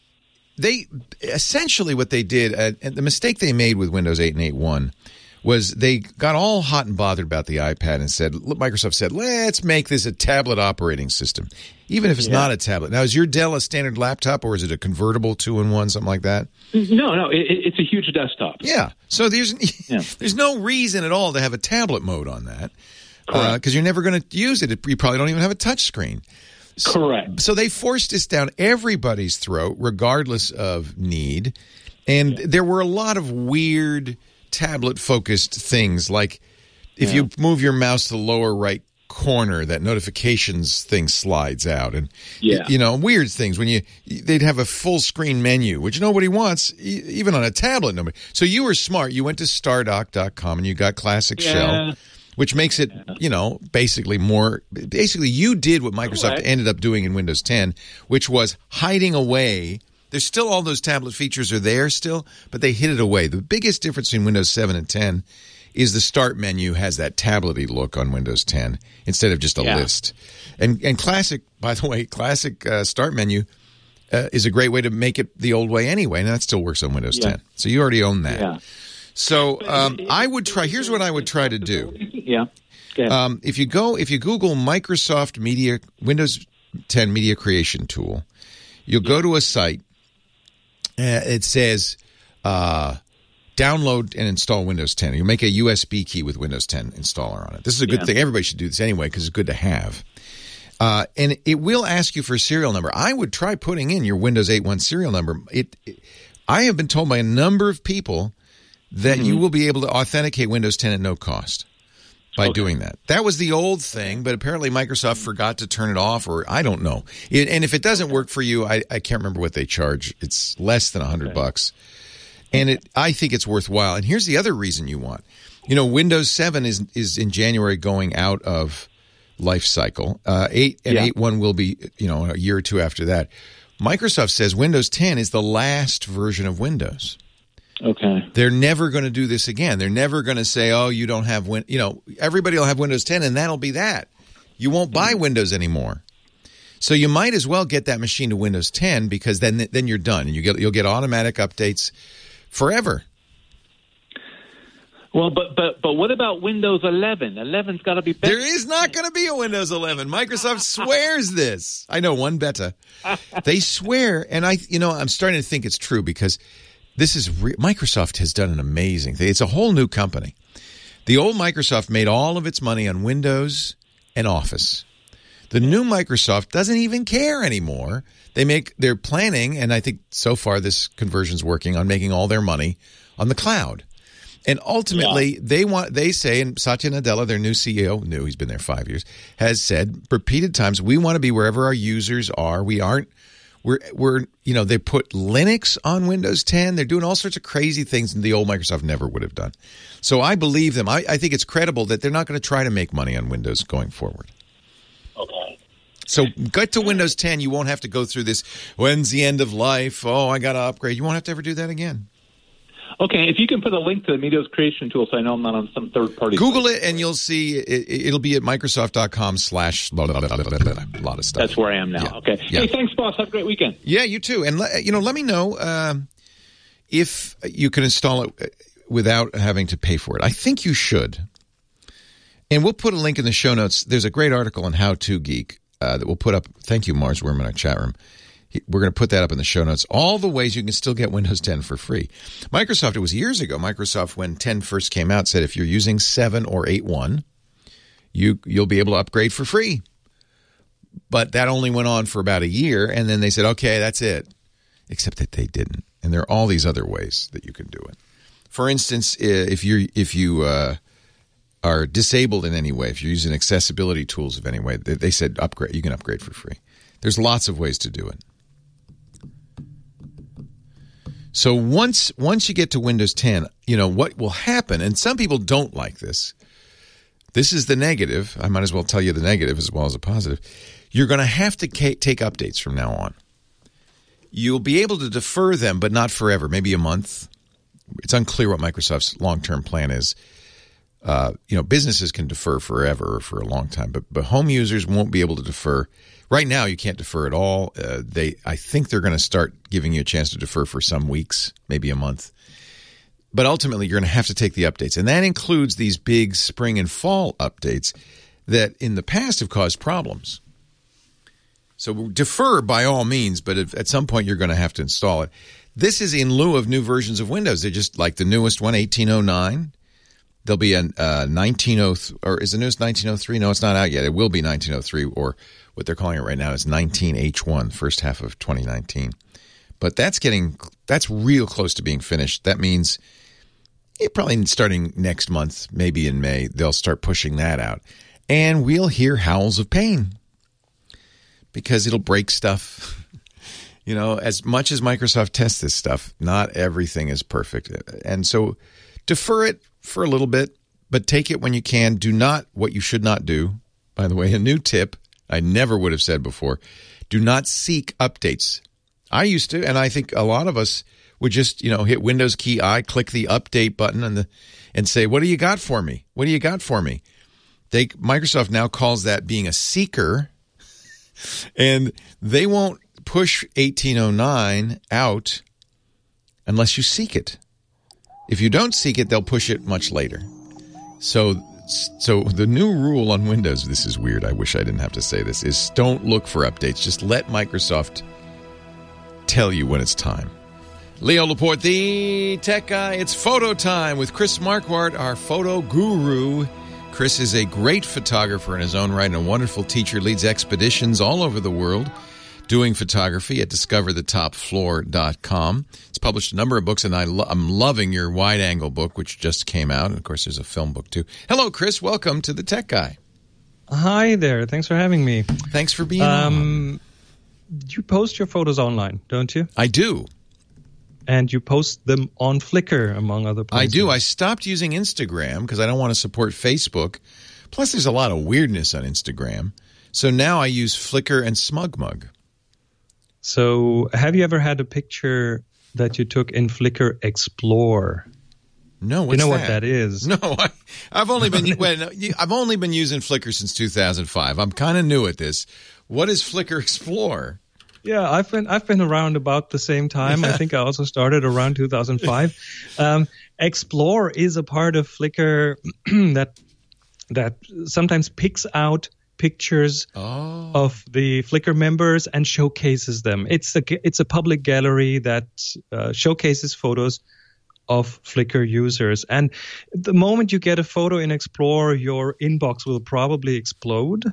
they essentially what they did, uh, and the mistake they made with Windows eight and eight point one was they got all hot and bothered about the iPad and said, Microsoft said, let's make this a tablet operating system, even if it's yeah. not a tablet. Now, is your Dell a standard laptop or is it a convertible two in one, something like that? No, no, it, it's a huge desktop. Yeah. So there's yeah. there's no reason at all to have a tablet mode on that because uh, you're never going to use it. You probably don't even have a touch screen. Correct. So, so they forced this down everybody's throat, regardless of need. And yeah. there were a lot of weird tablet-focused things, like if yeah. you move your mouse to the lower right corner, that notifications thing slides out. And, yeah. you know, weird things. When you they'd have a full-screen menu, which nobody wants, even on a tablet. Nobody. So you were smart. You went to stardock dot com and you got Classic yeah. Shell. Which makes it, you know, basically more, basically you did what Microsoft Correct. ended up doing in Windows ten, which was hiding away. There's still all those tablet features are there still, but they hid it away. The biggest difference between Windows seven and ten is the start menu has that tablet-y look on Windows ten instead of just a yeah. list. And and Classic, by the way, Classic uh, start menu uh, is a great way to make it the old way anyway, and that still works on Windows yeah. ten. So you already own that. Yeah. So um, I would try. Here's what I would try to do. Yeah. Go ahead. Um, if you go, if you Google Microsoft Media Windows ten Media Creation Tool, you'll go to a site. Uh, it says uh, download and install Windows ten. You make a U S B key with Windows ten installer on it. This is a good Yeah. thing. Everybody should do this anyway because it's good to have. Uh, and it will ask you for a serial number. I would try putting in your Windows eight point one serial number. It, it, I have been told by a number of people that mm-hmm. you will be able to authenticate Windows ten at no cost by okay. doing that. That was the old thing, but apparently Microsoft forgot to turn it off, or I don't know. It, and if it doesn't work for you, I, I can't remember what they charge. It's less than one hundred okay. bucks. And it, I think it's worthwhile. And here's the other reason you want. You know, Windows seven is is in January going out of life cycle. Uh, eight and yeah. eight point one will be, you know, a year or two after that. Microsoft says Windows ten is the last version of Windows. Okay. They're never going to do this again. They're never going to say, oh, you don't have Win. You know, everybody will have Windows ten, and that'll be that. You won't buy Windows anymore. So you might as well get that machine to Windows ten because then then you're done, and you get you'll get automatic updates forever. Well, but but but what about Windows eleven? eleven's got to be better. There is not going to be a Windows eleven. Microsoft swears this. I know one beta. They swear, and I, you know, I'm starting to think it's true because this is re- Microsoft has done an amazing thing. It's a whole new company. The old Microsoft made all of its money on Windows and Office. The new Microsoft doesn't even care anymore. They make they're planning, and I think so far this conversion's working on making all their money on the cloud. And ultimately, yeah. they want. They say, and Satya Nadella, their new C E O, new, he's been there five years, has said repeated times, we want to be wherever our users are. We aren't. We're we're you know they put Linux on Windows ten. They're doing all sorts of crazy things that the old Microsoft never would have done. So I believe them. I, I think it's credible that they're not going to try to make money on Windows going forward. Okay. So get to Windows ten. You won't have to go through this. When's the end of life? Oh, I got to upgrade. You won't have to ever do that again. Okay, if you can put a link to the Media Creation Tool so I know I'm not on some third-party Google site. it, and you'll see it, it'll be at Microsoft.com slash blah, blah, blah, blah, blah, blah, a lot of stuff. That's where I am now. Yeah. Okay. Yeah. Hey, thanks, boss. Have a great weekend. Yeah, you too. And, you know, let me know um, if you can install it without having to pay for it. I think you should. And we'll put a link in the show notes. There's a great article on How To Geek uh, that we'll put up. Thank you, Mars. We're in our chat room. We're going to put that up in the show notes. All the ways you can still get Windows ten for free. Microsoft, it was years ago, Microsoft, when ten first came out, said if you're using seven or eight point one, you, you'll be able to upgrade for free. But that only went on for about a year, and then they said, okay, that's it. Except that they didn't. And there are all these other ways that you can do it. For instance, if, you're, if you uh, are disabled in any way, if you're using accessibility tools of any way, they said upgrade. You can upgrade for free. There's lots of ways to do it. So once once you get to Windows ten, you know, what will happen, and some people don't like this. This is the negative. I might as well tell you the negative as well as the positive. You're going to have to ca- take updates from now on. You'll be able to defer them, but not forever, maybe a month. It's unclear what Microsoft's long-term plan is. Uh, you know, businesses can defer forever or for a long time, but, but home users won't be able to defer. Right now, you can't defer at all. Uh, they, I think they're going to start giving you a chance to defer for some weeks, maybe a month. But ultimately, you're going to have to take the updates. And that includes these big spring and fall updates that in the past have caused problems. So defer by all means, but if, at some point you're going to have to install it. This is in lieu of new versions of Windows. They're just like the newest one, eighteen oh nine. There'll be a uh, nineteen oh three, or is the newest nineteen oh three? No, it's not out yet. It will be nineteen oh three, or what they're calling it right now is nineteen H one, first half of twenty nineteen. But that's getting, that's real close to being finished. That means it probably starting next month, maybe in May, they'll start pushing that out. And we'll hear howls of pain because it'll break stuff. You know, as much as Microsoft tests this stuff, not everything is perfect. And so defer it for a little bit, but take it when you can. Do not, what you should not do, by the way, a new tip I never would have said before, do not seek updates. I used to, and I think a lot of us would just, you know, hit Windows key I, click the update button and the and say, what do you got for me? What do you got for me? They Microsoft now calls that being a seeker, and they won't push eighteen oh nine out unless you seek it. If you don't seek it, they'll push it much later. So, so the new rule on Windows, this is weird, I wish I didn't have to say this, is don't look for updates. Just let Microsoft tell you when it's time. Leo Laporte, the tech guy. It's photo time with Chris Marquardt, our photo guru. Chris is a great photographer in his own right and a wonderful teacher, leads expeditions all over the world doing photography at discover the top floor dot com. He's published a number of books, and I lo- I'm loving your wide-angle book, which just came out. And, of course, there's a film book, too. Hello, Chris. Welcome to the Tech Guy. Hi there. Thanks for having me. Thanks for being um, on. You post your photos online, don't you? I do. And you post them on Flickr, among other places. I do. I stopped using Instagram because I don't want to support Facebook. Plus, there's a lot of weirdness on Instagram. So now I use Flickr and SmugMug. So have you ever had a picture that you took in Flickr Explore? No, what's you know that? what that is? No, I, I've only been well, I've only been using Flickr since two thousand five. I'm kind of new at this. What is Flickr Explore? Yeah, I've been I've been around about the same time. I think I also started around two thousand five. Um, Explore is a part of Flickr that that sometimes picks out pictures oh. of the Flickr members and showcases them. It's a it's a public gallery that uh, showcases photos of Flickr users. And the moment you get a photo in Explore, your inbox will probably explode.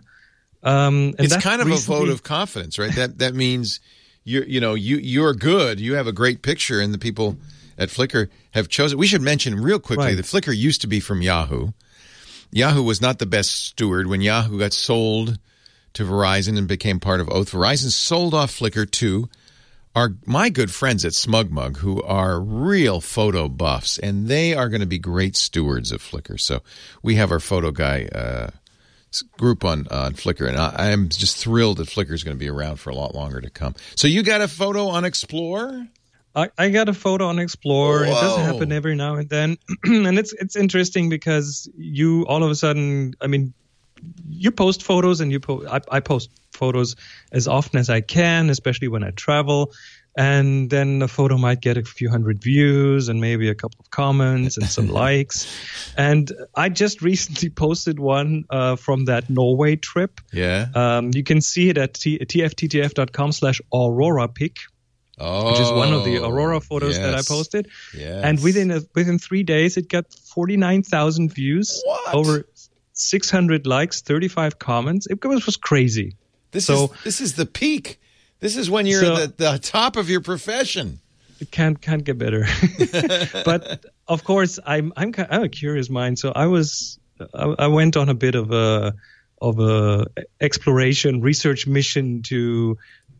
Um, and it's kind of recently, a vote of confidence, right? That that means you you know you you're good. You have a great picture, and the people at Flickr have chosen. We should mention real quickly right. that Flickr used to be from Yahoo. Yahoo was not the best steward when Yahoo got sold to Verizon and became part of Oath. Verizon sold off Flickr to our my good friends at SmugMug, who are real photo buffs, and they are going to be great stewards of Flickr. So we have our photo guy uh, group on on Flickr, and I, I am just thrilled that Flickr is going to be around for a lot longer to come. So you got a photo on Explore? I, I got a photo on Explore. Whoa. It does happen every now and then. And it's it's interesting because you all of a sudden, I mean, you post photos and you po- I, I post photos as often as I can, especially when I travel. And then a photo might get a few hundred views and maybe a couple of comments and some likes. And I just recently posted one uh, from that Norway trip. Yeah. Um, you can see it at t- tfttf.com slash Aurora pic. Oh, which is one of the Aurora photos yes. that I posted. Yes. And within a, within three days, it got forty-nine thousand views, what? over six hundred likes, thirty-five comments. It was, was crazy. This so, is this is the peak. This is when you're so, at the, the top of your profession. It can't can't get better. But of course, I'm I'm I'm a curious mind. So I was I, I went on a bit of a of a exploration research mission to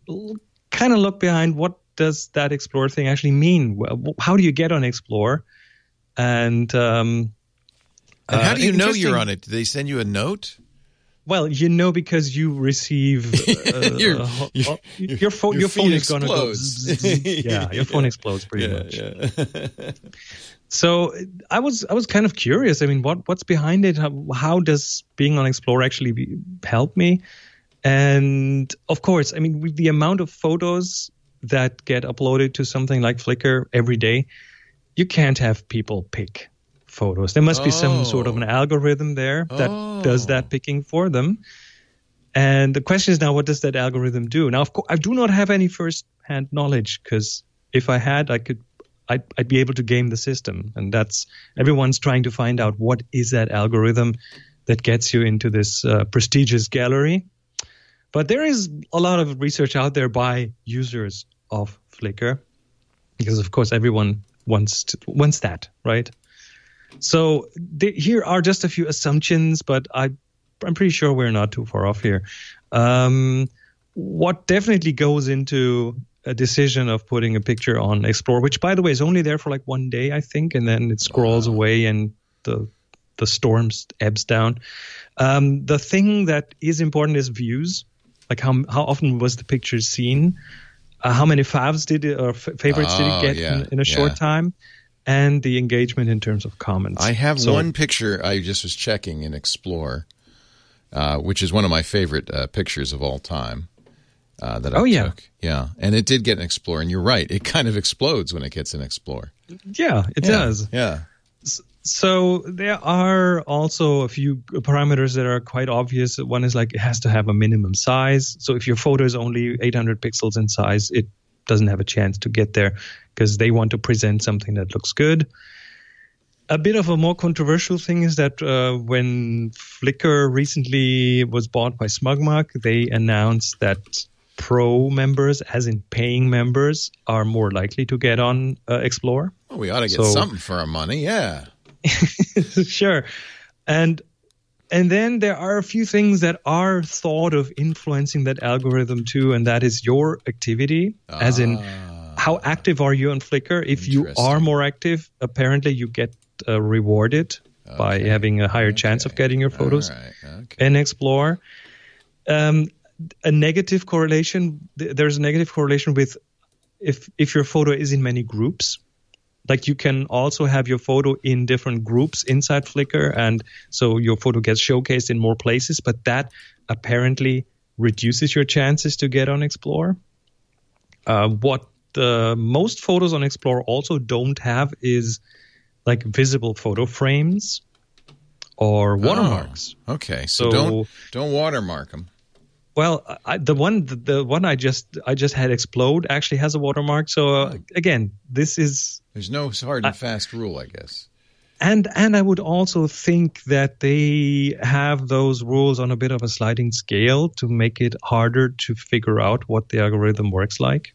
kind of look behind what does that Explore thing actually mean? How do you get on Explore? And, um, and how do you uh, know you're on it? Do they send you a note? Well, you know because you receive uh, your, uh, your, your, your phone. Your, your phone is going to go. Zzz, zzz. Yeah, your phone explodes pretty yeah, much. Yeah. So I was I was kind of curious. I mean, what what's behind it? How, how does being on Explore actually be, help me? And of course, I mean, with the amount of photos that get uploaded to something like Flickr every day, you can't have people pick photos. There must be oh. some sort of an algorithm there that oh. does that picking for them. And the question is now, what does that algorithm do? Now, of course, I do not have any first-hand knowledge because if I had, I could, I'd, I'd be able to game the system. And that's everyone's trying to find out what is that algorithm that gets you into this uh, prestigious gallery. But there is a lot of research out there by users of Flickr because, of course, everyone wants to, wants that, right? So the, here are just a few assumptions, but I, I'm pretty sure we're not too far off here. Um, what definitely goes into a decision of putting a picture on Explore, which, by the way, is only there for like one day, I think, and then it scrolls wow. away and the the storm ebbs down. Um, the thing that is important is views. Like how how often was the picture seen? Uh, how many favs did it or f- favorites oh, did it get yeah, in, in a short yeah. time? And the engagement in terms of comments. I have so, one picture I just was checking in Explore, uh, which is one of my favorite uh, pictures of all time. uh, that I oh, yeah. took. Yeah. And it did get an Explorer. And you're right. It kind of explodes when it gets an Explorer. Yeah, it yeah. does. Yeah. So there are also a few parameters that are quite obvious. One is like it has to have a minimum size. So if your photo is only eight hundred pixels in size, it doesn't have a chance to get there because they want to present something that looks good. A bit of a more controversial thing is that uh, when Flickr recently was bought by SmugMug, they announced that Pro members, as in paying members, are more likely to get on uh, Explore. Well, we ought to get so, something for our money, yeah. Sure. And and then there are a few things that are thought of influencing that algorithm too, and that is your activity, ah, as in how active are you on Flickr? If you are more active, apparently you get uh, rewarded okay. by having a higher okay. chance of getting your photos right. okay. in Explore. Um, a negative correlation, there's a negative correlation with if if your photo is in many groups. Like you can also have your photo in different groups inside Flickr, and so your photo gets showcased in more places, but that apparently reduces your chances to get on Explore. Uh, what the most photos on Explore also don't have is like visible photo frames or watermarks. Oh, okay, so, so don't don't watermark them. Well, I, the one the, the one I just I just had explode actually has a watermark. So uh, again, this is there's no hard and fast uh, rule, I guess. And and I would also think that they have those rules on a bit of a sliding scale to make it harder to figure out what the algorithm works like.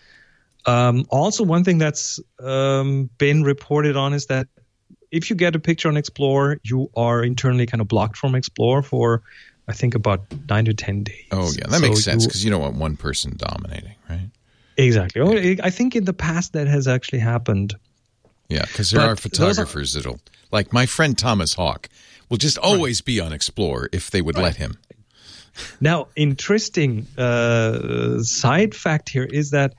Um, also, one thing that's um, been reported on is that if you get a picture on Explore, you are internally kind of blocked from Explore for, I think, about nine to ten days. Oh, yeah. That so makes sense because you don't want one person dominating, right? Exactly. Oh, I think in the past that has actually happened. Yeah, because there but are photographers are, that'll, like my friend Thomas Hawk, will just always right. be on Explore if they would right. let him. Now, interesting uh, side fact here is that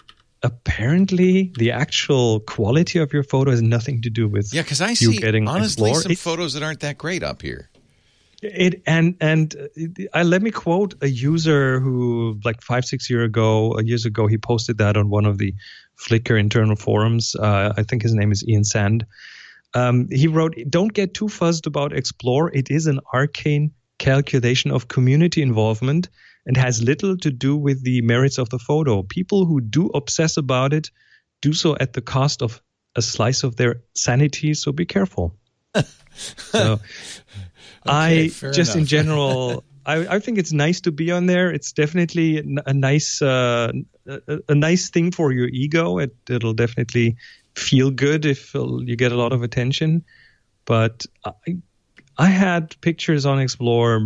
apparently the actual quality of your photo has nothing to do with yeah, because I you see getting honestly Explore. some It's, photos that aren't that great up here. It and and uh, let me quote a user who like five six years ago, uh, years ago, he posted that on one of the Flickr internal forums. Uh, I think his name is Ian Sand. Um, he wrote, "Don't get too fuzzed about Explore. It is an arcane calculation of community involvement and has little to do with the merits of the photo. People who do obsess about it do so at the cost of a slice of their sanity. So be careful." So. Okay, I just enough. in general, I, I think it's nice to be on there. It's definitely a nice, uh, a, a nice thing for your ego. It, it'll definitely feel good if you get a lot of attention. But I, I had pictures on Explore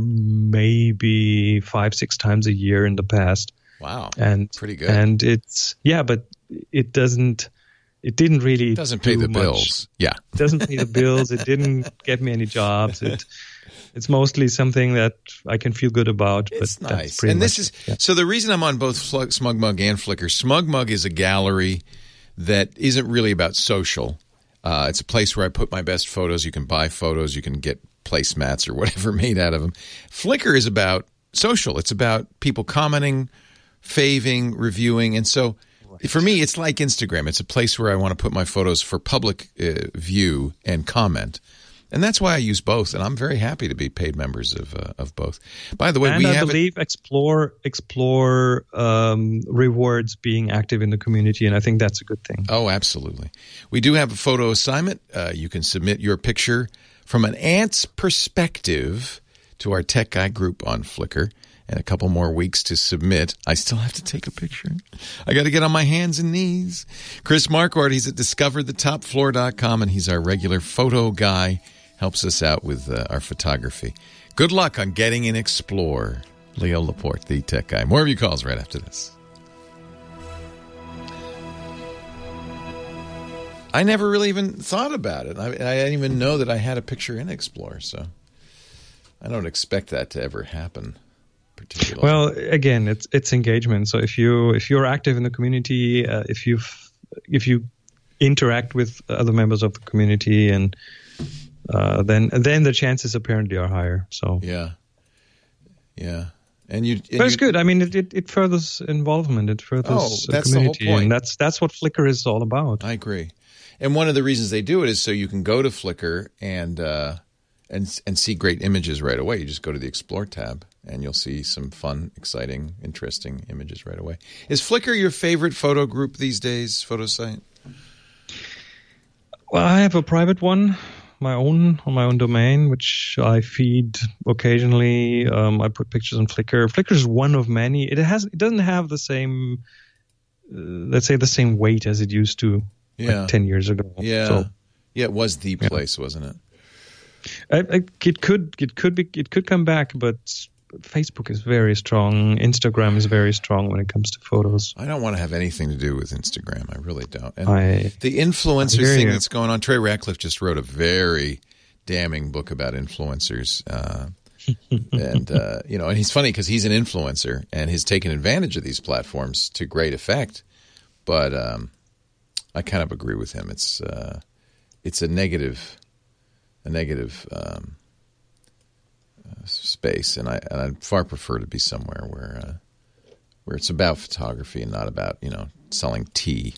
maybe five, six times a year in the past. Wow, and pretty good. And it's yeah, but it doesn't. It didn't really it doesn't pay do the much. bills. Yeah, it doesn't pay the bills. It didn't get me any jobs. It. It's mostly something that I can feel good about. But it's nice. And this much, is yeah. so the reason I'm on both SmugMug and Flickr. SmugMug is a gallery that isn't really about social. Uh, it's a place where I put my best photos. You can buy photos. You can get placemats or whatever made out of them. Flickr is about social. It's about people commenting, faving, reviewing. And so right. for me, it's like Instagram. It's a place where I want to put my photos for public uh, view and comment. And that's why I use both, and I'm very happy to be paid members of uh, of both. By the way, and we I have believe it- Explore Explore um, rewards being active in the community, and I think that's a good thing. Oh, absolutely. We do have a photo assignment. Uh, you can submit your picture from an ant's perspective to our Tech Guy group on Flickr, and a couple more weeks to submit. I still have to take a picture. I got to get on my hands and knees. Chris Marquardt, he's at discover the top floor dot com, and he's our regular photo guy. Helps us out with uh, our photography. Good luck on getting in Explore. Leo Laporte, the Tech Guy. More of your calls right after this. I never really even thought about it. I, I didn't even know that I had a picture in Explore, so I don't expect that to ever happen. Particularly. Well, again, it's it's engagement. So if you if you're active in the community, uh, if you if you interact with other members of the community, and uh, then then the chances apparently are higher. So yeah, yeah. And you, and but it's you, good. I mean, it, it, it furthers involvement. It furthers Oh, uh, that's the whole community, point. and that's that's what Flickr is all about. I agree. And one of the reasons they do it is so you can go to Flickr and uh, and and see great images right away. You just go to the Explore tab, and you'll see some fun, exciting, interesting images right away. Is Flickr your favorite photo group these days, photo site? Well, I have a private one, my own, on my own domain, which I feed occasionally. Um, I put pictures on Flickr. Flickr is one of many. It has, it doesn't have the same, uh, let's say, the same weight as it used to, Yeah. like ten years ago. Yeah, So, yeah, it was the place, wasn't it? I, I, it could, it could be, it could come back, but Facebook is very strong. Instagram is very strong when it comes to photos. I don't want to have anything to do with Instagram. I really don't. And I, the influencer I hear thing you. that's going on, Trey Ratcliffe just wrote a very damning book about influencers. Uh, and, uh, you know, and he's funny because he's an influencer and he's taken advantage of these platforms to great effect. But um, I kind of agree with him. It's uh, it's a negative, a negative um, uh, space, and I and I'd far prefer to be somewhere where uh, where it's about photography and not about, you know, selling tea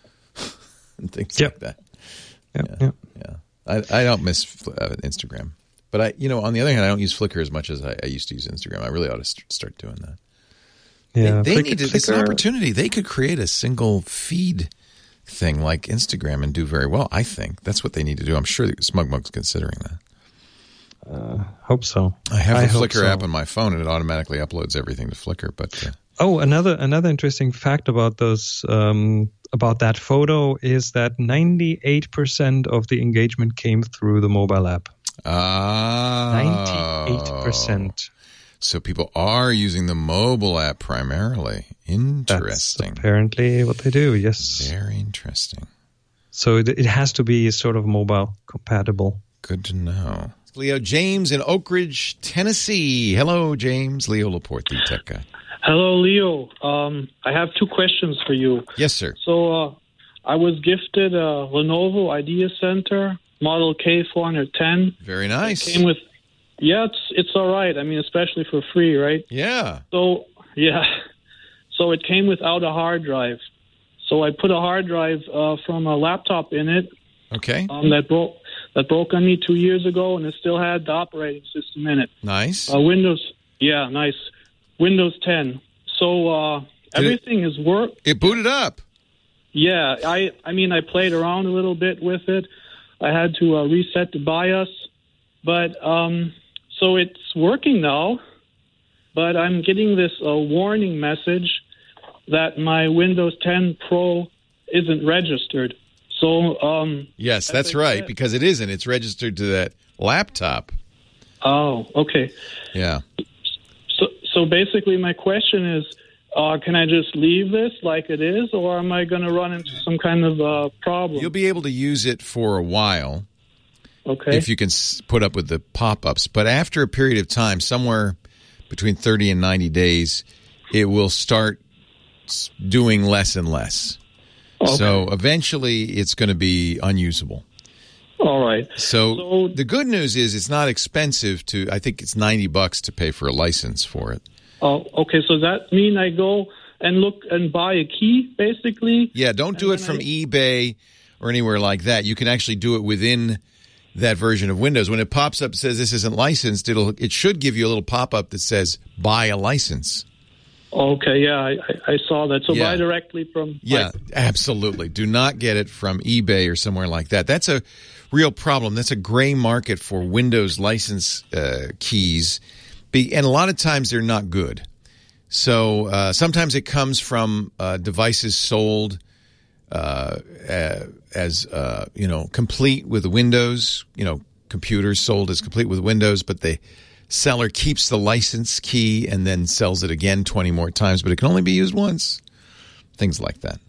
and things Yep. like that. yeah, Yeah, yeah. yeah. I I don't miss uh, Instagram, but I you know on the other hand I don't use Flickr as much as I, I used to use Instagram. I really ought to st- start doing that. Yeah, They, they Flickr- need to, it's an Flickr- opportunity. They could create a single feed thing like Instagram and do very well. I think that's what they need to do. I'm sure that SmugMug's considering that. Uh, hope so. I have I a hope Flickr so. app on my phone, and it automatically uploads everything to Flickr. But uh, Oh, another another interesting fact about those um, about that photo is that ninety-eight percent of the engagement came through the mobile app. ah, ninety-eight percent. So people are using the mobile app primarily. That's Interesting. apparently what they do. Yes. Very interesting. So it, it has to be sort of mobile compatible. Good to know. Leo James in Oak Ridge, Tennessee. Hello, James. Leo Laporte, the tech guy. Hello, Leo. Um, I have two questions for you. Yes, sir. So uh, I was gifted a Lenovo Idea Center Model K four ten. Very nice. It came with, yeah, it's it's all right. I mean, especially for free, right? Yeah. So yeah, so it came without a hard drive. So I put a hard drive uh, from a laptop in it. Okay. Um, that broke that broke on me two years ago, and it still had the operating system in it. Nice. Uh, Windows, yeah, nice. Windows ten. So uh, everything is work. It booted up. Yeah, I I mean I played around a little bit with it. I had to uh, reset the BIOS, but um, so it's working now. But I'm getting this uh, warning message that my Windows ten Pro isn't registered. So um, Yes, as that's I right, said- because it isn't. It's registered to that laptop. Oh, okay. Yeah. So so basically, my question is. Uh, can I just leave this like it is, or am I going to run into some kind of uh, problem? You'll be able to use it for a while. Okay. If you can s- put up with the pop-ups. But after a period of time, somewhere between thirty and ninety days, it will start s- doing less and less. Okay. So eventually it's going to be unusable. All right. So, So- the good news is it's not expensive to, I think it's ninety bucks to pay for a license for it. Oh, okay. So that mean I go and look and buy a key, basically? Yeah, don't do it then from I- eBay or anywhere like that. You can actually do it within that version of Windows. When it pops up and says this isn't licensed, it'll it should give you a little pop-up that says buy a license. Okay, yeah, I, I- I saw that. So Yeah. buy directly from... Yeah, like, absolutely. Do not get it from eBay or somewhere like that. That's a real problem. That's a gray market for Windows license uh, keys. Be, and a lot of times they're not good. So uh, sometimes it comes from uh, devices sold uh, uh, as, uh, you know, complete with Windows, you know, computers sold as complete with Windows, but the seller keeps the license key and then sells it again twenty more times, but it can only be used once. Things like that.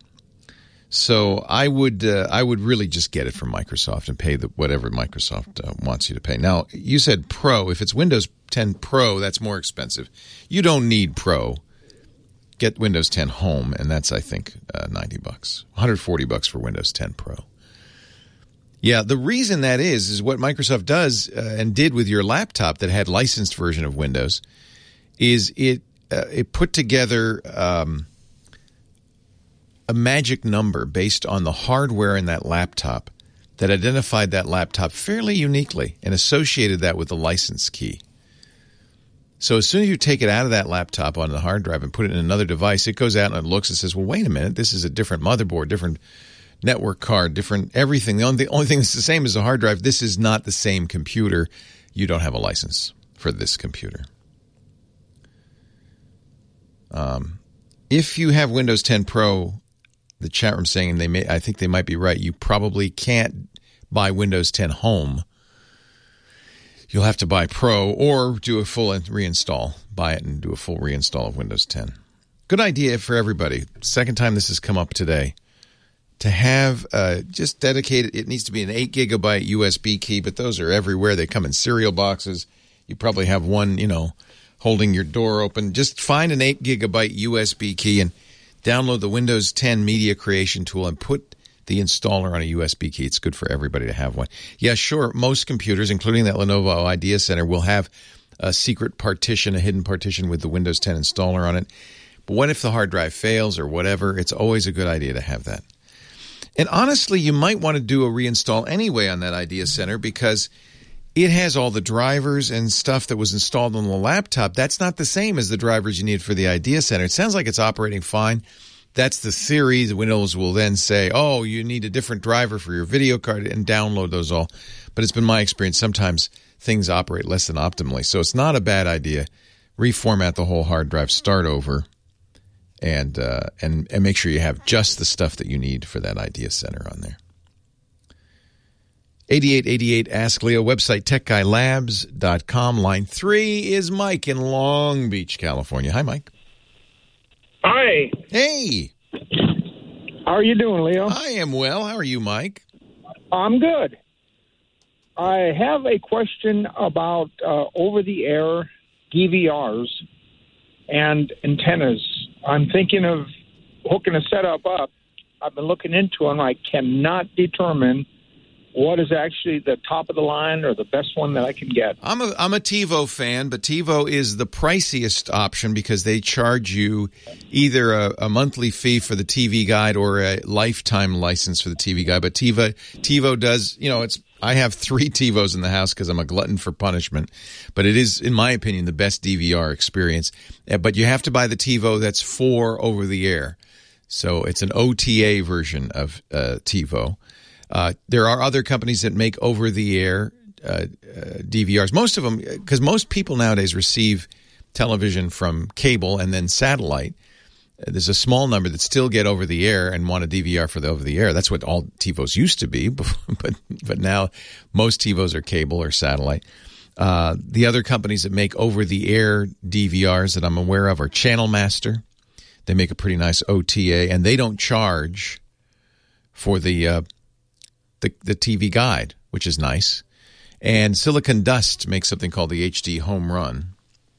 So I would uh, I would really just get it from Microsoft and pay the whatever Microsoft uh, wants you to pay. Now, you said Pro. If it's Windows ten Pro, that's more expensive. You don't need Pro. Get Windows ten Home, and that's, I think, uh, ninety bucks. one hundred forty bucks for Windows ten Pro. Yeah, the reason that is is what Microsoft does uh, and did with your laptop that had licensed version of Windows is it uh, it put together um, a magic number based on the hardware in that laptop that identified that laptop fairly uniquely and associated that with the license key. So as soon as you take it out of that laptop on the hard drive and put it in another device, it goes out and it looks and says, well, wait a minute, this is a different motherboard, different network card, different everything. The only, the only thing that's the same is the hard drive. This is not the same computer. You don't have a license for this computer. Um, if you have Windows ten Pro, the chat room saying, and they may, I think they might be right, you probably can't buy Windows ten Home. You'll have to buy Pro or do a full reinstall. Buy it and do a full reinstall of Windows ten. Good idea for everybody. Second time this has come up today. To have uh, just dedicated, it needs to be an eight gigabyte U S B key, but those are everywhere. They come in cereal boxes. You probably have one, you know, holding your door open. Just find an eight gigabyte U S B key and download the Windows ten Media Creation Tool and put the installer on a U S B key. It's good for everybody to have one. Yeah, sure, most computers, including that Lenovo Idea Center, will have a secret partition, a hidden partition with the Windows ten installer on it. But what if the hard drive fails or whatever? It's always a good idea to have that. And honestly, you might want to do a reinstall anyway on that Idea Center because it has all the drivers and stuff that was installed on the laptop. That's not the same as the drivers you need for the Idea Center. It sounds like it's operating fine. That's the theory. The Windows will then say, oh, you need a different driver for your video card and download those all. But it's been my experience. Sometimes things operate less than optimally. So it's not a bad idea. Reformat the whole hard drive, start over, and uh, and, and make sure you have just the stuff that you need for that Idea Center on there. eighty-eight eighty-eight Ask Leo, website tech guy labs dot com. Line three is Mike in Long Beach, California. Hi, Mike. Hi. Hey. How are you doing, Leo? I am well. How are you, Mike? I'm good. I have a question about uh, over-the-air D V Rs and antennas. I'm thinking of hooking a setup up. I've been looking into them. I cannot determine what is actually the top of the line or the best one that I can get. I'm a I'm a TiVo fan, but TiVo is the priciest option because they charge you either a, a monthly fee for the T V Guide or a lifetime license for the T V Guide. But TiVo TiVo does, you know, it's I have three TiVos in the house because I'm a glutton for punishment. But it is, in my opinion, the best D V R experience. But you have to buy the TiVo that's for over the air. So it's an O T A version of uh, TiVo. Uh, there are other companies that make over-the-air uh, uh, D V Rs. Most of them, because most people nowadays receive television from cable and then satellite. Uh, there's a small number that still get over-the-air and want a D V R for the over-the-air. That's what all TiVos used to be, but but now most TiVos are cable or satellite. Uh, the other companies that make over-the-air D V Rs that I'm aware of are Channel Master. They make a pretty nice O T A, and they don't charge for the uh, The, the T V Guide, which is nice. And Silicon Dust makes something called the H D Home Run.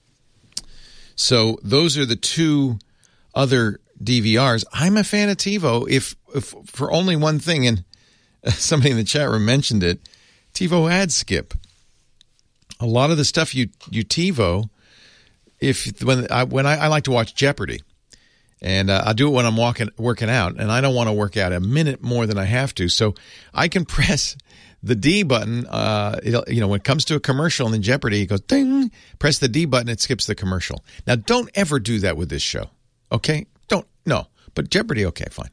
So those are the two other D V Rs. I'm a fan of TiVo if, if for only one thing, and somebody in the chat room mentioned it, TiVo ad skip. A lot of the stuff you you TiVo, if when I when I, I like to watch Jeopardy. And uh, I do it when I'm walking, working out, and I don't want to work out a minute more than I have to. So I can press the D button. Uh, you know, when it comes to a commercial and then Jeopardy, it goes ding. Press the D button, it skips the commercial. Now, don't ever do that with this show, okay? Don't no. But Jeopardy, okay, fine.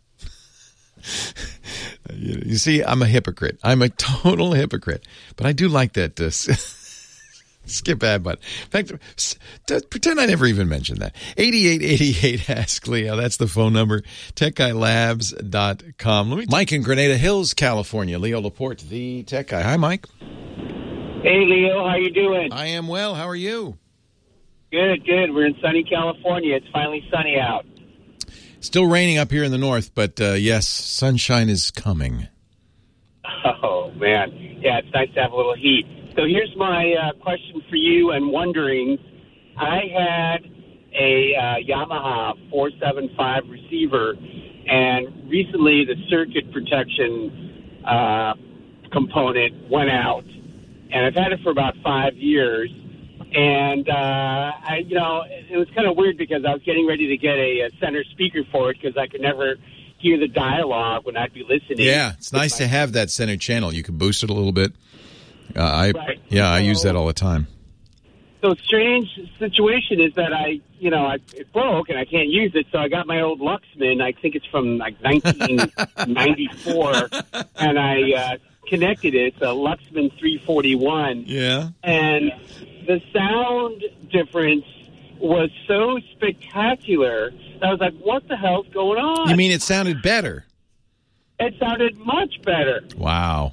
you, you see, I'm a hypocrite. I'm a total hypocrite. But I do like that. Uh, Skip ad button. In fact, pretend I never even mentioned that. eighty-eight eighty-eight Ask Leo. That's the phone number. tech guy labs dot com. Let me Mike in Grenada Hills, California. Leo Laporte, the Tech Guy. Hi, Mike. Hey, Leo. How you doing? I am well. How are you? Good, good. We're in sunny California. It's finally sunny out. Still raining up here in the north, but uh, yes, sunshine is coming. Oh, man. Yeah, it's nice to have a little heat. So here's my uh, question for you and wondering. I had a uh, Yamaha four seventy-five receiver, and recently the circuit protection uh, component went out. And I've had it for about five years, And, uh, I, you know, it was kind of weird because I was getting ready to get a, a center speaker for it because I could never hear the dialogue when I'd be listening. Yeah, it's nice to have that center channel. You can boost it a little bit. Uh, I Right. Yeah, I So- use that all the time. So strange situation is that I, you know, I, it broke and I can't use it. So I got my old Luxman. I think it's from like nineteen ninety-four, and I uh, connected it. It's a Luxman three forty-one. Yeah. And the sound difference was so spectacular. I was like, "What the hell's going on?" You mean it sounded better? It sounded much better. Wow.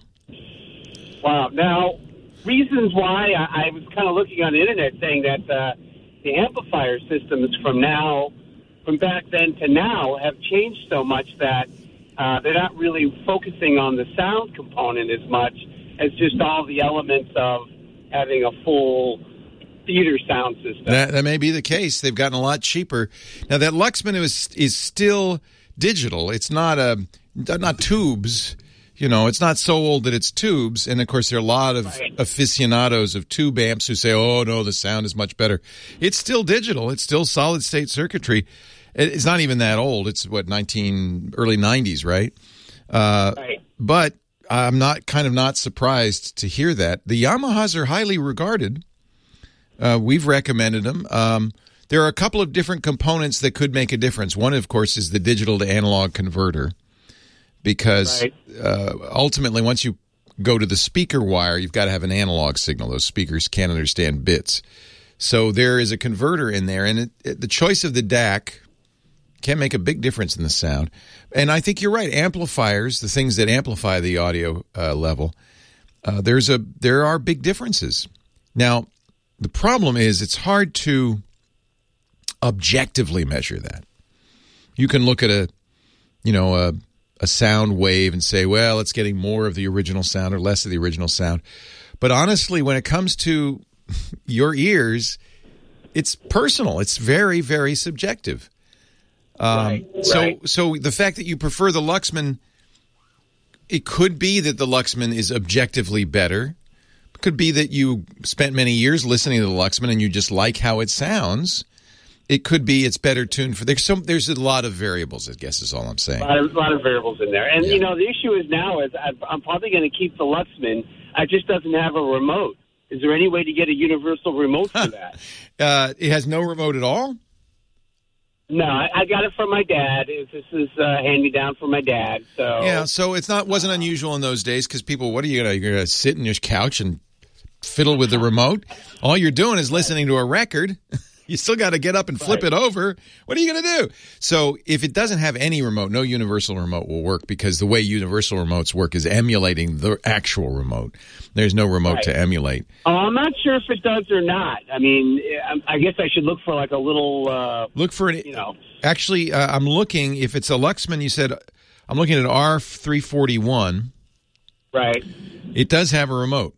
Wow. Now, reasons why I, I was kind of looking on the internet saying that uh, the amplifier systems from now, from back then to now, have changed so much that uh, they're not really focusing on the sound component as much as just all the elements of having a full theater sound system. That, that may be the case. They've gotten a lot cheaper. Now, that Luxman is, is still digital. It's not a not tubes. You know, it's not so old that it's tubes. And, of course, there are a lot of Right. aficionados of tube amps who say, oh, no, the sound is much better. It's still digital. It's still solid-state circuitry. It- It's not even that old. It's, what, nineteen early nineties, right? Uh, Right. But I'm not kind of not surprised to hear that. The Yamahas are highly regarded. Uh, we've recommended them. Um, there are a couple of different components that could make a difference. One, of course, is the digital to analog converter. Because Right. uh, ultimately, once you go to the speaker wire, you've got to have an analog signal. Those speakers can't understand bits. So there is a converter in there, and it, it, the choice of the D A C can make a big difference in the sound. And I think you're right. Amplifiers, the things that amplify the audio uh, level, uh, there's a there are big differences. Now, the problem is it's hard to objectively measure that. You can look at a, you know, a a sound wave and say, well, it's getting more of the original sound or less of the original sound. But honestly, when it comes to your ears, it's personal. It's very, very subjective. Um, Right, so, right. so the fact that you prefer the Luxman, it could be that the Luxman is objectively better. It could be that you spent many years listening to the Luxman and you just like how it sounds. It could be it's better tuned for. There's some. There's a lot of variables. I guess is all I'm saying. A lot of, a lot of variables in there. And, Yeah. you know, the issue is now is I'm, I'm probably going to keep the Luxman. It just doesn't have a remote. Is there any way to get a universal remote for that? Uh, it has no remote at all. No, I, I got it from my dad. It, this is uh, hand-me-down from my dad. So Yeah, so it's not wasn't unusual in those days because people, what are you gonna you're gonna sit in your couch and fiddle with the remote? All you're doing is listening to a record. You still got to get up and flip Right. it over. What are you going to do? So if it doesn't have any remote, no universal remote will work because the way universal remotes work is emulating the actual remote. There's no remote Right. to emulate. Oh, I'm not sure if it does or not. I mean, I, I guess I should look for like a little, uh, Look for an. you know. Actually, uh, I'm looking. If it's a Luxman, you said I'm looking at R three forty-one. Right. It does have a remote.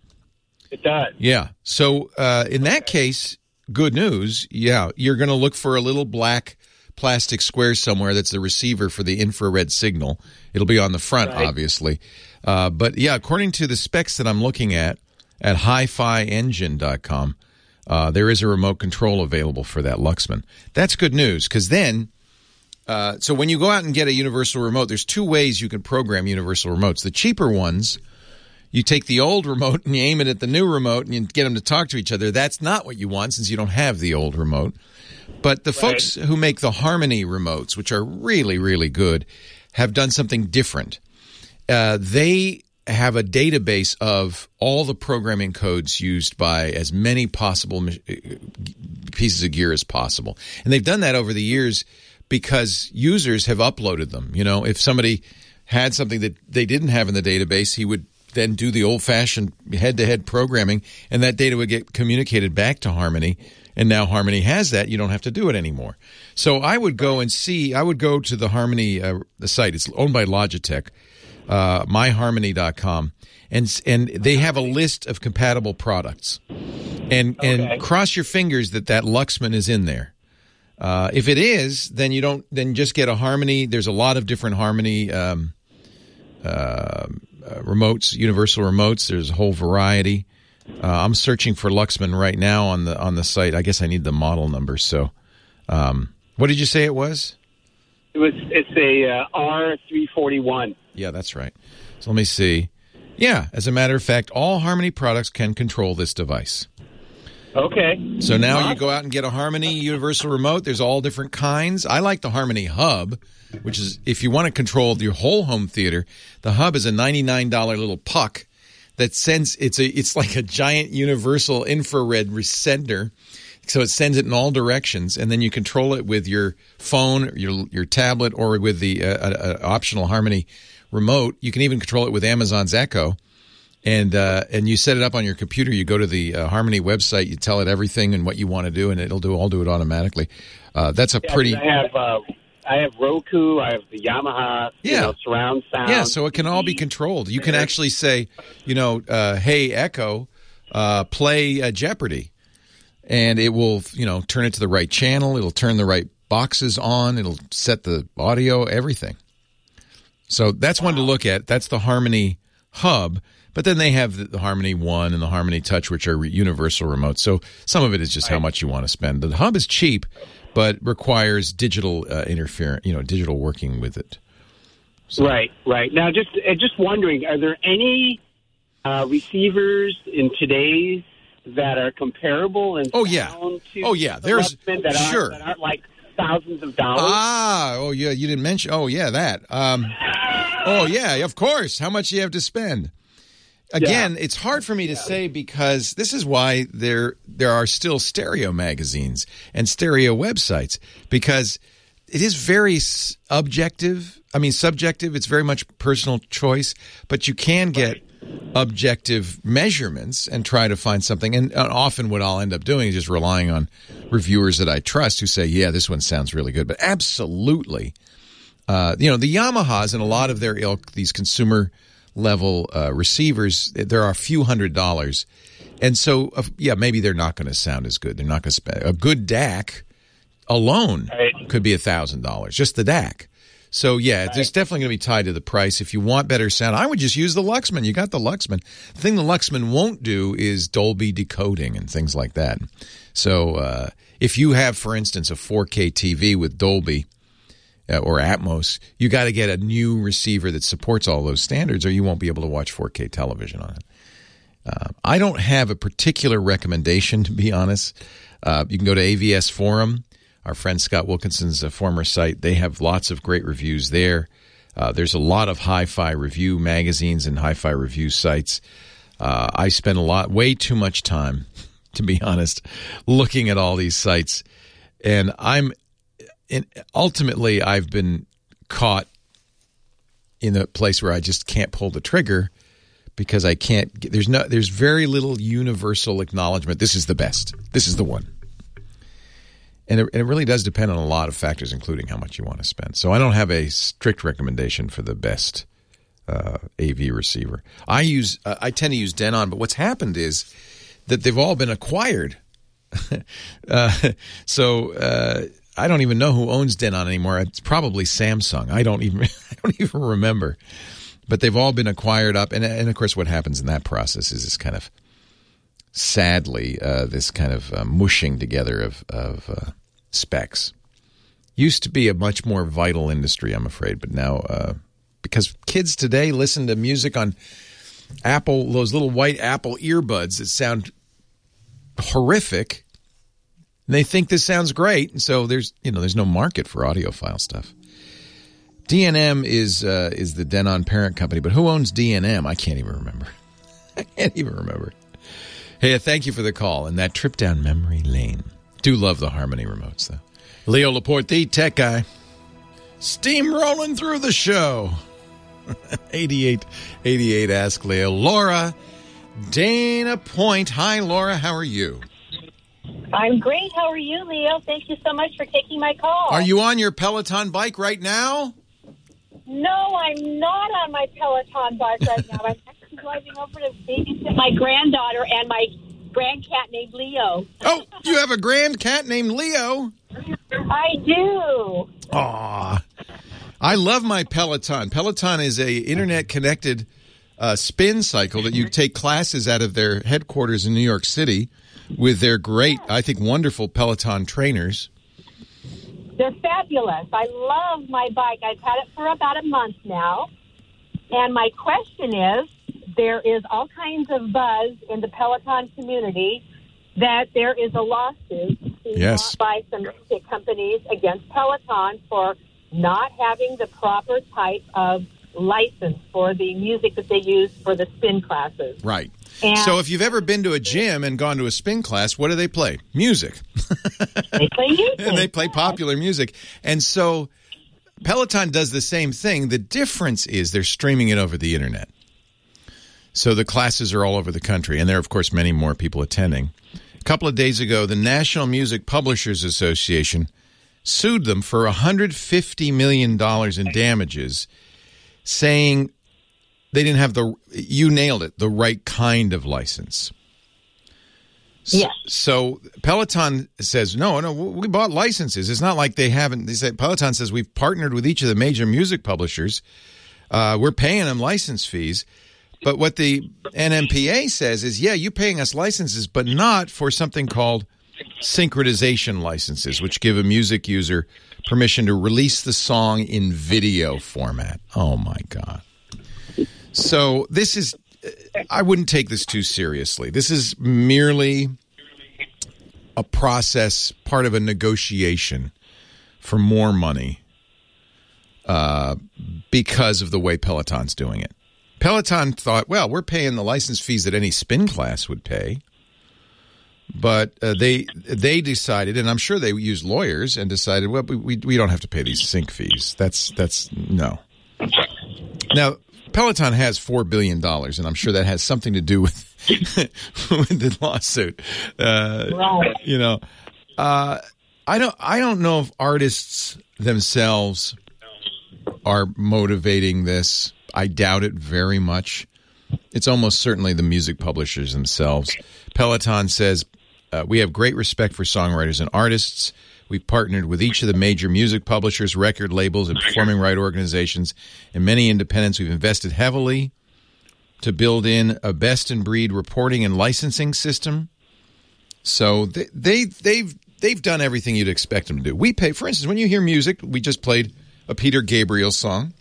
It does. Yeah. So uh, in that case, good news. Yeah, you're going to look for a little black plastic square somewhere that's the receiver for the infrared signal. It'll be on the front, Right. obviously. Uh, but yeah, according to the specs that I'm looking at at hi fi engine dot com, uh, there is a remote control available for that Luxman. That's good news because then, uh, so when you go out and get a universal remote, there's two ways you can program universal remotes. The cheaper ones, you take the old remote and you aim it at the new remote and you get them to talk to each other. That's not what you want since you don't have the old remote. But the folks who make the Harmony remotes, which are really, really good, have done something different. Uh, they have a database of all the programming codes used by as many possible mach- pieces of gear as possible. And they've done that over the years because users have uploaded them. You know, if somebody had something that they didn't have in the database, he would then do the old-fashioned head-to-head programming, and that data would get communicated back to Harmony. And now Harmony has that. You don't have to do it anymore. So I would go and see, I would go to the Harmony uh, the site. It's owned by Logitech, uh, my harmony dot com. And and they have a list of compatible products. And Okay. and cross your fingers that that Luxman is in there. Uh, if it is, then you don't, then just get a Harmony. There's a lot of different Harmony um, uh, uh, remotes, universal remotes. There's a whole variety. Uh, I'm searching for Luxman right now on the on the site. I guess I need the model number. So, um, what did you say it was? It was. It's a uh, R three forty-one. Yeah, that's right. So let me see. Yeah, as a matter of fact, all Harmony products can control this device. Okay. So now you go out and get a Harmony universal remote. There's all different kinds. I like the Harmony Hub, which is if you want to control your whole home theater. The Hub is a ninety-nine dollars little puck that sends. It's a. It's like a giant universal infrared sender. So it sends it in all directions, and then you control it with your phone, your your tablet, or with the uh, uh, optional Harmony remote. You can even control it with Amazon's Echo, and uh, and you set it up on your computer. You go to the uh, Harmony website, you tell it everything and what you want to do, and it'll do all do it automatically. Uh, that's a Yeah, pretty. I have uh, I have Roku. I have the Yamaha. Yeah. You know, surround sound. Yeah, so it can all be controlled. You can actually say, you know, uh, hey Echo, uh, play uh, Jeopardy. And it will, you know, turn it to the right channel. It'll turn the right boxes on. It'll set the audio, everything. So that's one to look at. That's the Harmony Hub. But then they have the, the Harmony One and the Harmony Touch, which are re- universal remotes. So some of it is just how much you want to spend. The Hub is cheap, but requires digital uh, interference, you know, digital working with it. So. Right, right. Now, just uh, just wondering, are there any uh, receivers in today's that are comparable and oh yeah to oh yeah there's that aren't, sure that aren't like thousands of dollars? Ah, oh yeah, you didn't mention. Oh yeah, that. Um, oh yeah, of course. How much do you have to spend? Again, yeah. It's hard for me to yeah. say because this is why there there are still stereo magazines and stereo websites, because it is very objective. I mean, subjective. It's very much personal choice, but you can get right. objective measurements and try to find something. And often what I'll end up doing is just relying on reviewers that I trust who say, yeah, this one sounds really good. But absolutely, uh, you know, the Yamahas and a lot of their ilk, these consumer level uh, receivers, there are a few hundred dollars. And so, uh, yeah, maybe they're not going to sound as good. They're not going to spend a good D A C alone right. could be a thousand dollars, just the D A C. So, yeah, right. It's definitely going to be tied to the price. If you want better sound, I would just use the Luxman. You got the Luxman. The thing the Luxman won't do is Dolby decoding and things like that. So uh, if you have, for instance, a four K T V with Dolby uh, or Atmos, you got to get a new receiver that supports all those standards, or you won't be able to watch four K television on it. Uh, I don't have a particular recommendation, to be honest. Uh, you can go to A V S Forum. Our friend Scott Wilkinson's a former site. They have lots of great reviews there. Uh, there's a lot of hi-fi review magazines and hi-fi review sites. Uh, I spend a lot, way too much time, to be honest, looking at all these sites. And I'm, in, ultimately, I've been caught in a place where I just can't pull the trigger because I can't, there's no, there's very little universal acknowledgement. This is the best. This is the one. And it, and it really does depend on a lot of factors, including how much you want to spend. So I don't have a strict recommendation for the best uh, A V receiver. I use uh, I tend to use Denon, but what's happened is that they've all been acquired. uh, so uh, I don't even know who owns Denon anymore. It's probably Samsung. I don't even I don't even remember. But they've all been acquired up, and and of course, what happens in that process is this kind of sadly uh, this kind of uh, mushing together of of uh, specs. Used to be a much more vital industry, I'm afraid, but now uh, because kids today listen to music on Apple, those little white Apple earbuds that sound horrific, and they think this sounds great, and so there's you know there's no market for audiophile stuff. D and M is uh, is the Denon parent company, but who owns D and M? I can't even remember. I can't even remember. Hey, thank you for the call and that trip down memory lane. Do love the Harmony remotes, though. Leo Laporte, the tech guy, steamrolling through the show. eighty-eight eighty-eight Ask Leo. Laura, Dana Point. Hi, Laura. How are you? I'm great. How are you, Leo? Thank you so much for taking my call. Are you on your Peloton bike right now? No, I'm not on my Peloton bike right now. I'm actually driving over to babysit my granddaughter and my grand cat named Leo. Oh, you have a grand cat named Leo? I do. Aw. I love my Peloton. Peloton is a internet-connected uh, spin cycle that you take classes out of their headquarters in New York City with their great, I think, wonderful Peloton trainers. They're fabulous. I love my bike. I've had it for about a month now. And my question is, there is all kinds of buzz in the Peloton community that there is a lawsuit yes. by some music companies against Peloton for not having the proper type of license for the music that they use for the spin classes. Right. And so if you've ever been to a gym and gone to a spin class, what do they play? Music. They play music. And they play popular music. And so Peloton does the same thing. The difference is they're streaming it over the internet. So the classes are all over the country, and there are, of course, many more people attending. A couple of days ago, the National Music Publishers Association sued them for one hundred fifty million dollars in damages, saying they didn't have the, you nailed it, the right kind of license. Yes. So, so Peloton says, no, no, we bought licenses. It's not like they haven't. They say, Peloton says we've partnered with each of the major music publishers. Uh, we're paying them license fees. But what the N M P A says is, yeah, you're paying us licenses, but not for something called synchronization licenses, which give a music user permission to release the song in video format. Oh, my God. So this is, I wouldn't take this too seriously. This is merely a process, part of a negotiation for more money uh, because of the way Peloton's doing it. Peloton thought, well, we're paying the license fees that any spin class would pay. But uh, they they decided, and I'm sure they used lawyers and decided, well, we we don't have to pay these sync fees. That's that's no. Now, Peloton has four billion dollars, and I'm sure that has something to do with, with the lawsuit. Uh, right. You know, uh, I don't I don't know if artists themselves are motivating this. I doubt it very much. It's almost certainly the music publishers themselves. Peloton says, uh, we have great respect for songwriters and artists. We've partnered with each of the major music publishers, record labels, and performing right organizations, and many independents. We've invested heavily to build in a best-in-breed reporting and licensing system. So they, they, they've they've done everything you'd expect them to do. We pay, for instance, when you hear music, we just played a Peter Gabriel song.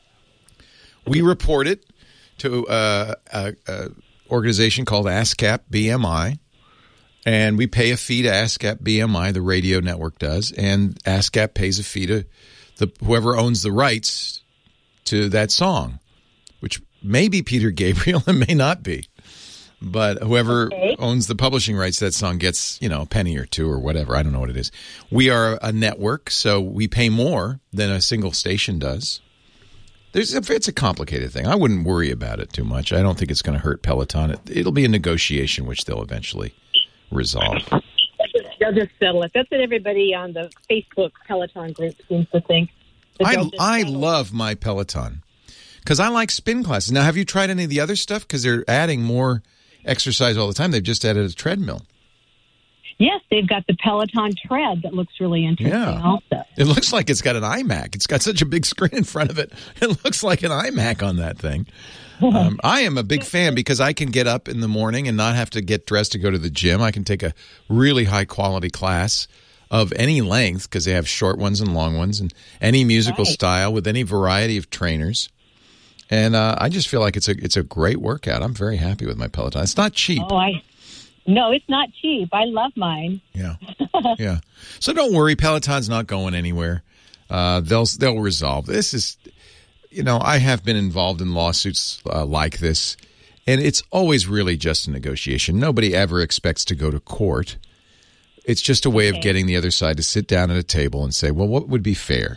We report it to uh, a, a organization called ASCAP B M I, and we pay a fee to ASCAP B M I, the radio network does, and ASCAP pays a fee to the whoever owns the rights to that song, which may be Peter Gabriel and may not be. But whoever okay. owns the publishing rights to that song gets, you know, a penny or two or whatever. I don't know what it is. We are a network, so we pay more than a single station does. There's a, it's a complicated thing. I wouldn't worry about it too much. I don't think it's going to hurt Peloton. It, it'll be a negotiation, which they'll eventually resolve. They'll just settle it. That's what everybody on the Facebook Peloton group seems to think. I, I love my Peloton because I like spin classes. Now, have you tried any of the other stuff? Because they're adding more exercise all the time. They've just added a treadmill. Yes, they've got the Peloton Tread that looks really interesting yeah. also. It looks like it's got an iMac. It's got such a big screen in front of it. It looks like an iMac on that thing. Um, I am a big fan because I can get up in the morning and not have to get dressed to go to the gym. I can take a really high-quality class of any length because they have short ones and long ones and any musical right. style with any variety of trainers. And uh, I just feel like it's a it's a great workout. I'm very happy with my Peloton. It's not cheap. Oh, I... No, it's not cheap. I love mine. Yeah, yeah. So don't worry, Peloton's not going anywhere. Uh, they'll they'll resolve. This is, you know, I have been involved in lawsuits uh, like this, and it's always really just a negotiation. Nobody ever expects to go to court. It's just a way okay. of getting the other side to sit down at a table and say, well, what would be fair?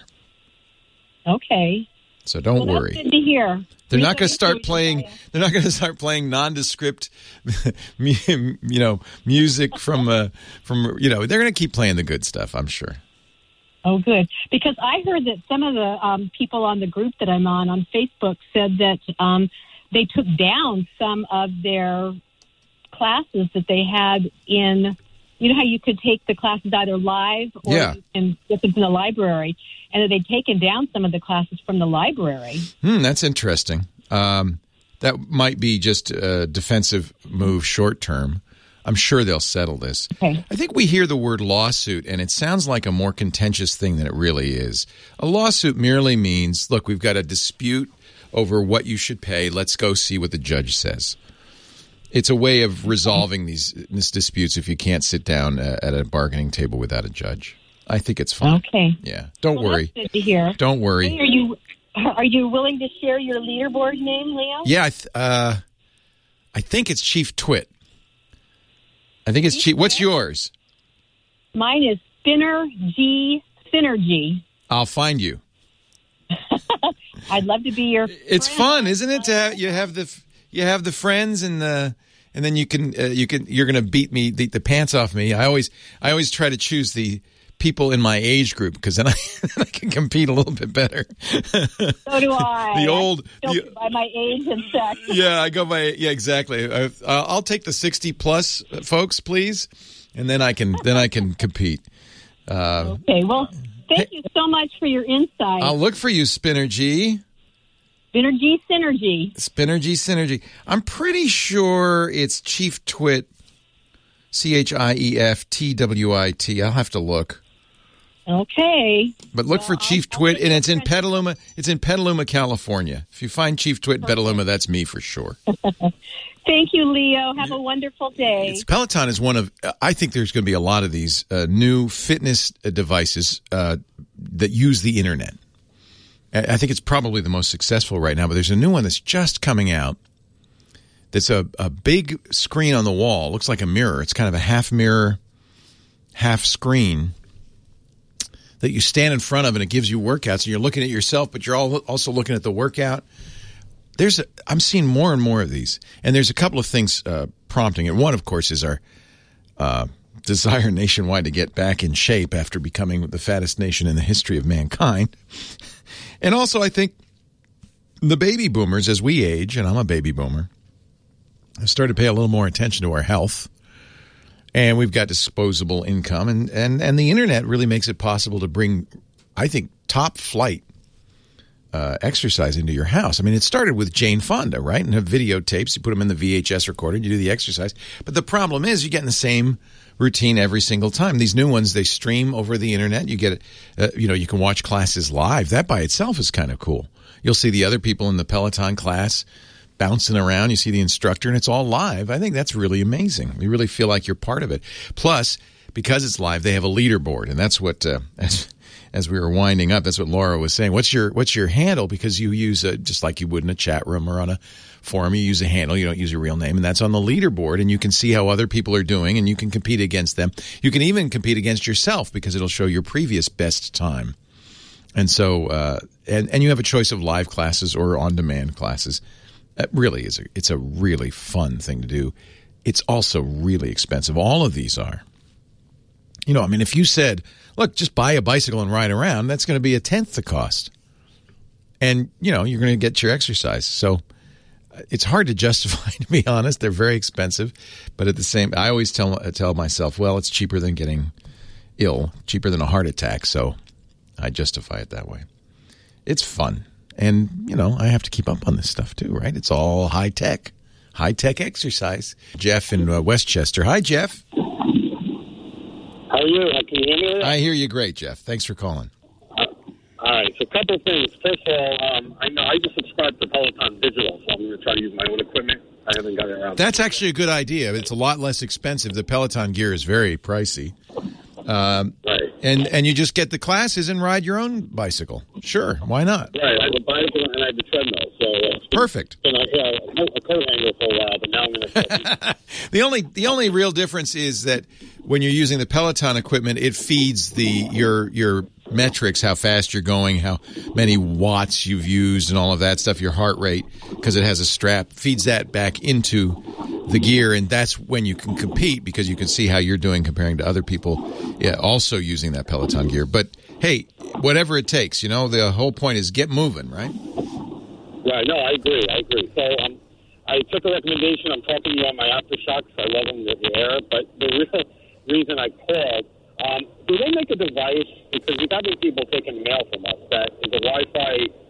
Okay. So don't well, worry. That's good to hear. They're not going to start playing. They're not going to start playing nondescript, you know, music from uh, from you know. They're going to keep playing the good stuff, I'm sure. Oh, good. Because I heard that some of the um, people on the group that I'm on on Facebook said that um, they took down some of their classes that they had in. You know how you could take the classes either live or yeah. you can get them in the library, and that they'd taken down some of the classes from the library. Hmm, that's interesting. Um, that might be just a defensive move short term. I'm sure they'll settle this. Okay. I think we hear the word lawsuit, and it sounds like a more contentious thing than it really is. A lawsuit merely means, look, we've got a dispute over what you should pay. Let's go see what the judge says. It's a way of resolving these, these disputes if you can't sit down uh, at a bargaining table without a judge. I think it's fine. Okay. Yeah. Don't well, worry. That's good to hear. Don't worry. Hey, are you are you willing to share your leaderboard name, Leo? Yeah. I, th- uh, I think it's Chief Twit. I think it's Chief. What's yours? Mine is Spinner G Synergy. I'll find you. I'd love to be your. It's friend. fun, isn't it? To have, you have the you have the friends and the and then you can uh, you can you're going to beat me beat the pants off me. I always I always try to choose the people in my age group because then I I can compete a little bit better. So do I. The old I'm the, by my age and sex. Yeah, I go by yeah exactly. I, I'll take the sixty plus folks, please, and then I can then I can compete. Uh, okay, well. Thank you so much for your insight. I'll look for you, Spinner G. Spinner G Synergy. Spinner G Synergy. I'm pretty sure it's Chief Twit, C H I E F T W I T. I'll have to look. Okay. But look well, for Chief I'll, Twit, I'll and it's in Petaluma. It's in Petaluma, California. If you find Chief Twit in Petaluma, that's me for sure. Thank you, Leo. Have a wonderful day. It's, Peloton is one of, I think there's going to be a lot of these uh, new fitness devices uh, that use the internet. I think it's probably the most successful right now, but there's a new one that's just coming out that's a, a big screen on the wall. Looks like a mirror. It's kind of a half mirror, half screen that you stand in front of, and it gives you workouts. And you're looking at yourself, but you're all also looking at the workout. There's a, I'm seeing more and more of these, and there's a couple of things uh, prompting it. One, of course, is our uh, desire nationwide to get back in shape after becoming the fattest nation in the history of mankind. And also, I think the baby boomers, as we age, and I'm a baby boomer, have started to pay a little more attention to our health. And we've got disposable income, and, and, and the internet really makes it possible to bring, I think, top flight Uh, exercise into your house. I mean, it started with Jane Fonda, right? And have videotapes. You put them in the V H S recorder, you do the exercise. But the problem is, you're getting the same routine every single time. These new ones, they stream over the internet. You get it. Uh, you know, you can watch classes live. That by itself is kind of cool. You'll see the other people in the Peloton class bouncing around. You see the instructor, and it's all live. I think that's really amazing. You really feel like you're part of it. Plus, because it's live, they have a leaderboard, and that's what. Uh, that's, As we were winding up, that's what Laura was saying. What's your what's your handle? Because you use a, just like you would in a chat room or on a forum, you use a handle. You don't use your real name, and that's on the leaderboard. And you can see how other people are doing, and you can compete against them. You can even compete against yourself because it'll show your previous best time. And so, uh, and and you have a choice of live classes or on-demand classes. It really is. A, it's a really fun thing to do. It's also really expensive. All of these are. You know, I mean, if you said, look, just buy a bicycle and ride around, that's going to be a tenth the cost. And, you know, you're going to get your exercise. So it's hard to justify, to be honest. They're very expensive. But at the same, I always tell tell myself, well, it's cheaper than getting ill, cheaper than a heart attack. So I justify it that way. It's fun. And, you know, I have to keep up on this stuff too, right? It's all high tech, high tech exercise. Jeff in uh, Westchester. Hi, Jeff. How are you? Can you hear me? I hear you great, Jeff. Thanks for calling. Uh, all right. So a couple of things. First of all, um, I know I just subscribed to Peloton Digital, so I'm going to try to use my own equipment. I haven't got it around. That's actually a good idea. It's a lot less expensive. The Peloton gear is very pricey. Um, right. And and you just get the classes and ride your own bicycle. Sure. Why not? Right. I have a bicycle and I have a treadmill. So uh, Perfect. And I had a coat hanger for a while, but now I'm going to. The only the only real difference is that when you're using the Peloton equipment, it feeds the your your metrics, how fast you're going, how many watts you've used, and all of that stuff. Your heart rate, because it has a strap, feeds that back into the gear, and that's when you can compete because you can see how you're doing comparing to other people yeah, also using that Peloton gear. But hey, whatever it takes, you know, the whole point is get moving, right? Right. No, I agree. I agree. So um, I took a recommendation. I'm talking to you on my AfterShocks. I love them, the air. But the real reason I called, um, do they make a device, because we've had these people taking mail from us, that is a Wi-Fi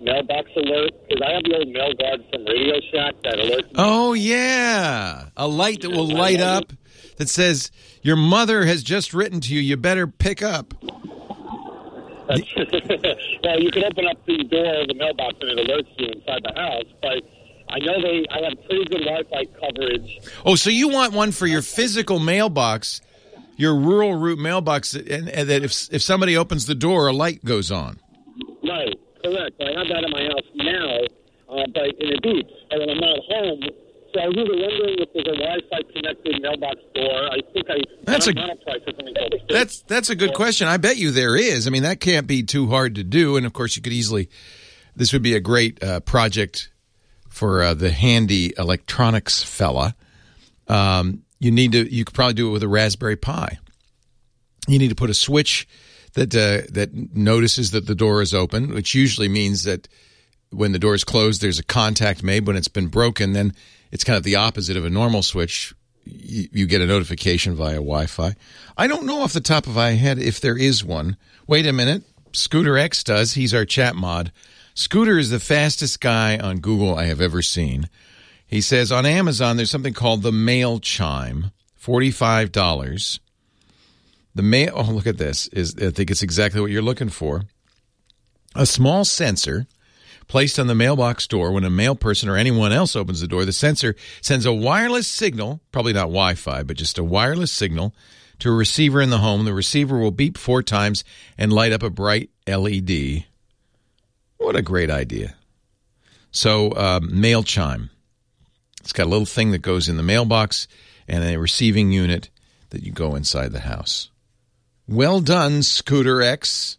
mailbox alert, because I have the old mail guard from Radio Shack that alerts me. Oh, yeah. A light that will light up that says, your mother has just written to you, you better pick up. Well, you can open up the door of the mailbox and it alerts you inside the house, but I know they. I have pretty good Wi-Fi coverage. Oh, so you want one for your physical mailbox, your rural route mailbox, and, and that if if somebody opens the door, a light goes on. Right, correct. I have that in my house now, uh, but in a beeps. And when I'm not home, so I was either wondering if there's a Wi-Fi connected mailbox door. I think I. That's a price for something called a that's that's a good question. I bet you there is. I mean, that can't be too hard to do, and of course, you could easily. This would be a great uh, project for uh, the handy electronics fella. Um, you need to. You could probably do it with a Raspberry Pi. You need to put a switch that uh, that notices that the door is open, which usually means that when the door is closed, there's a contact made. When it's been broken, then it's kind of the opposite of a normal switch. You, you get a notification via Wi-Fi. I don't know off the top of my head if there is one. Wait a minute. Scooter X does. He's our chat mod. Scooter is the fastest guy on Google I have ever seen. He says on Amazon there's something called the Mail Chime, forty-five dollars. The mail, oh, look at this. Is I think it's exactly what you're looking for. A small sensor placed on the mailbox door. When a mail person or anyone else opens the door, the sensor sends a wireless signal, probably not Wi-Fi, but just a wireless signal to a receiver in the home. The receiver will beep four times and light up a bright L E D. What a great idea. So, um, Mail Chime. It's got a little thing that goes in the mailbox and a receiving unit that you go inside the house. Well done, Scooter X.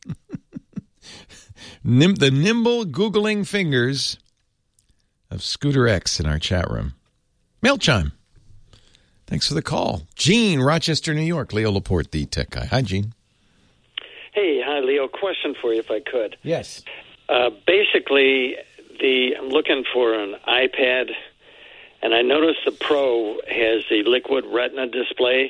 Nim- the nimble Googling fingers of Scooter X in our chat room. Mail Chime. Thanks for the call. Gene, Rochester, New York. Leo Laporte, the tech guy. Hi, Gene. Hey, hi, Leo. Question for you, if I could. Yes. Uh, basically, the I'm looking for an iPad, and I noticed the Pro has the Liquid Retina display,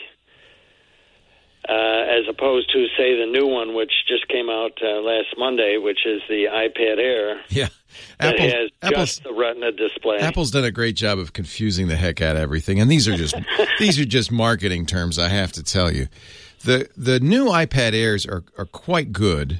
uh, as opposed to, say, the new one, which just came out uh, last Monday, which is the iPad Air. Yeah. That Apple's, has Apple's, just the Retina display. Apple's done a great job of confusing the heck out of everything, and these are just these are just marketing terms, I have to tell you. The the new iPad Airs are, are quite good.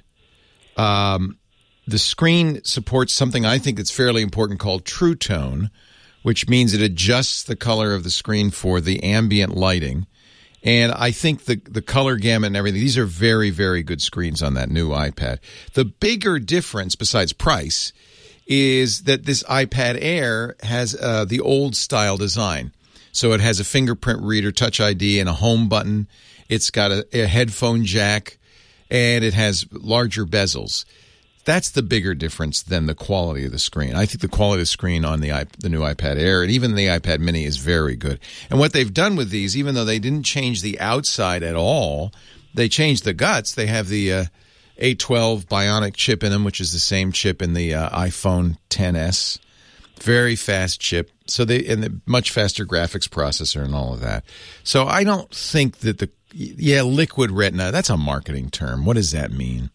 Um, the screen supports something I think that's fairly important called True Tone, which means it adjusts the color of the screen for the ambient lighting. And I think the the color gamut and everything, these are very, very good screens on that new iPad. The bigger difference, besides price, is that this iPad Air has uh, the old-style design. So it has a fingerprint reader, Touch I D, and a home button. It's got a, a headphone jack, and it has larger bezels. That's the bigger difference than the quality of the screen. I think the quality of the screen on the iP- the new iPad Air and even the iPad Mini is very good. And what they've done with these, even though they didn't change the outside at all, they changed the guts. They have the uh, A twelve Bionic chip in them, which is the same chip in the uh, iPhone X S. Very fast chip. So they and the much faster graphics processor and all of that. So I don't think that the yeah Liquid Retina, that's a marketing term. What does that mean?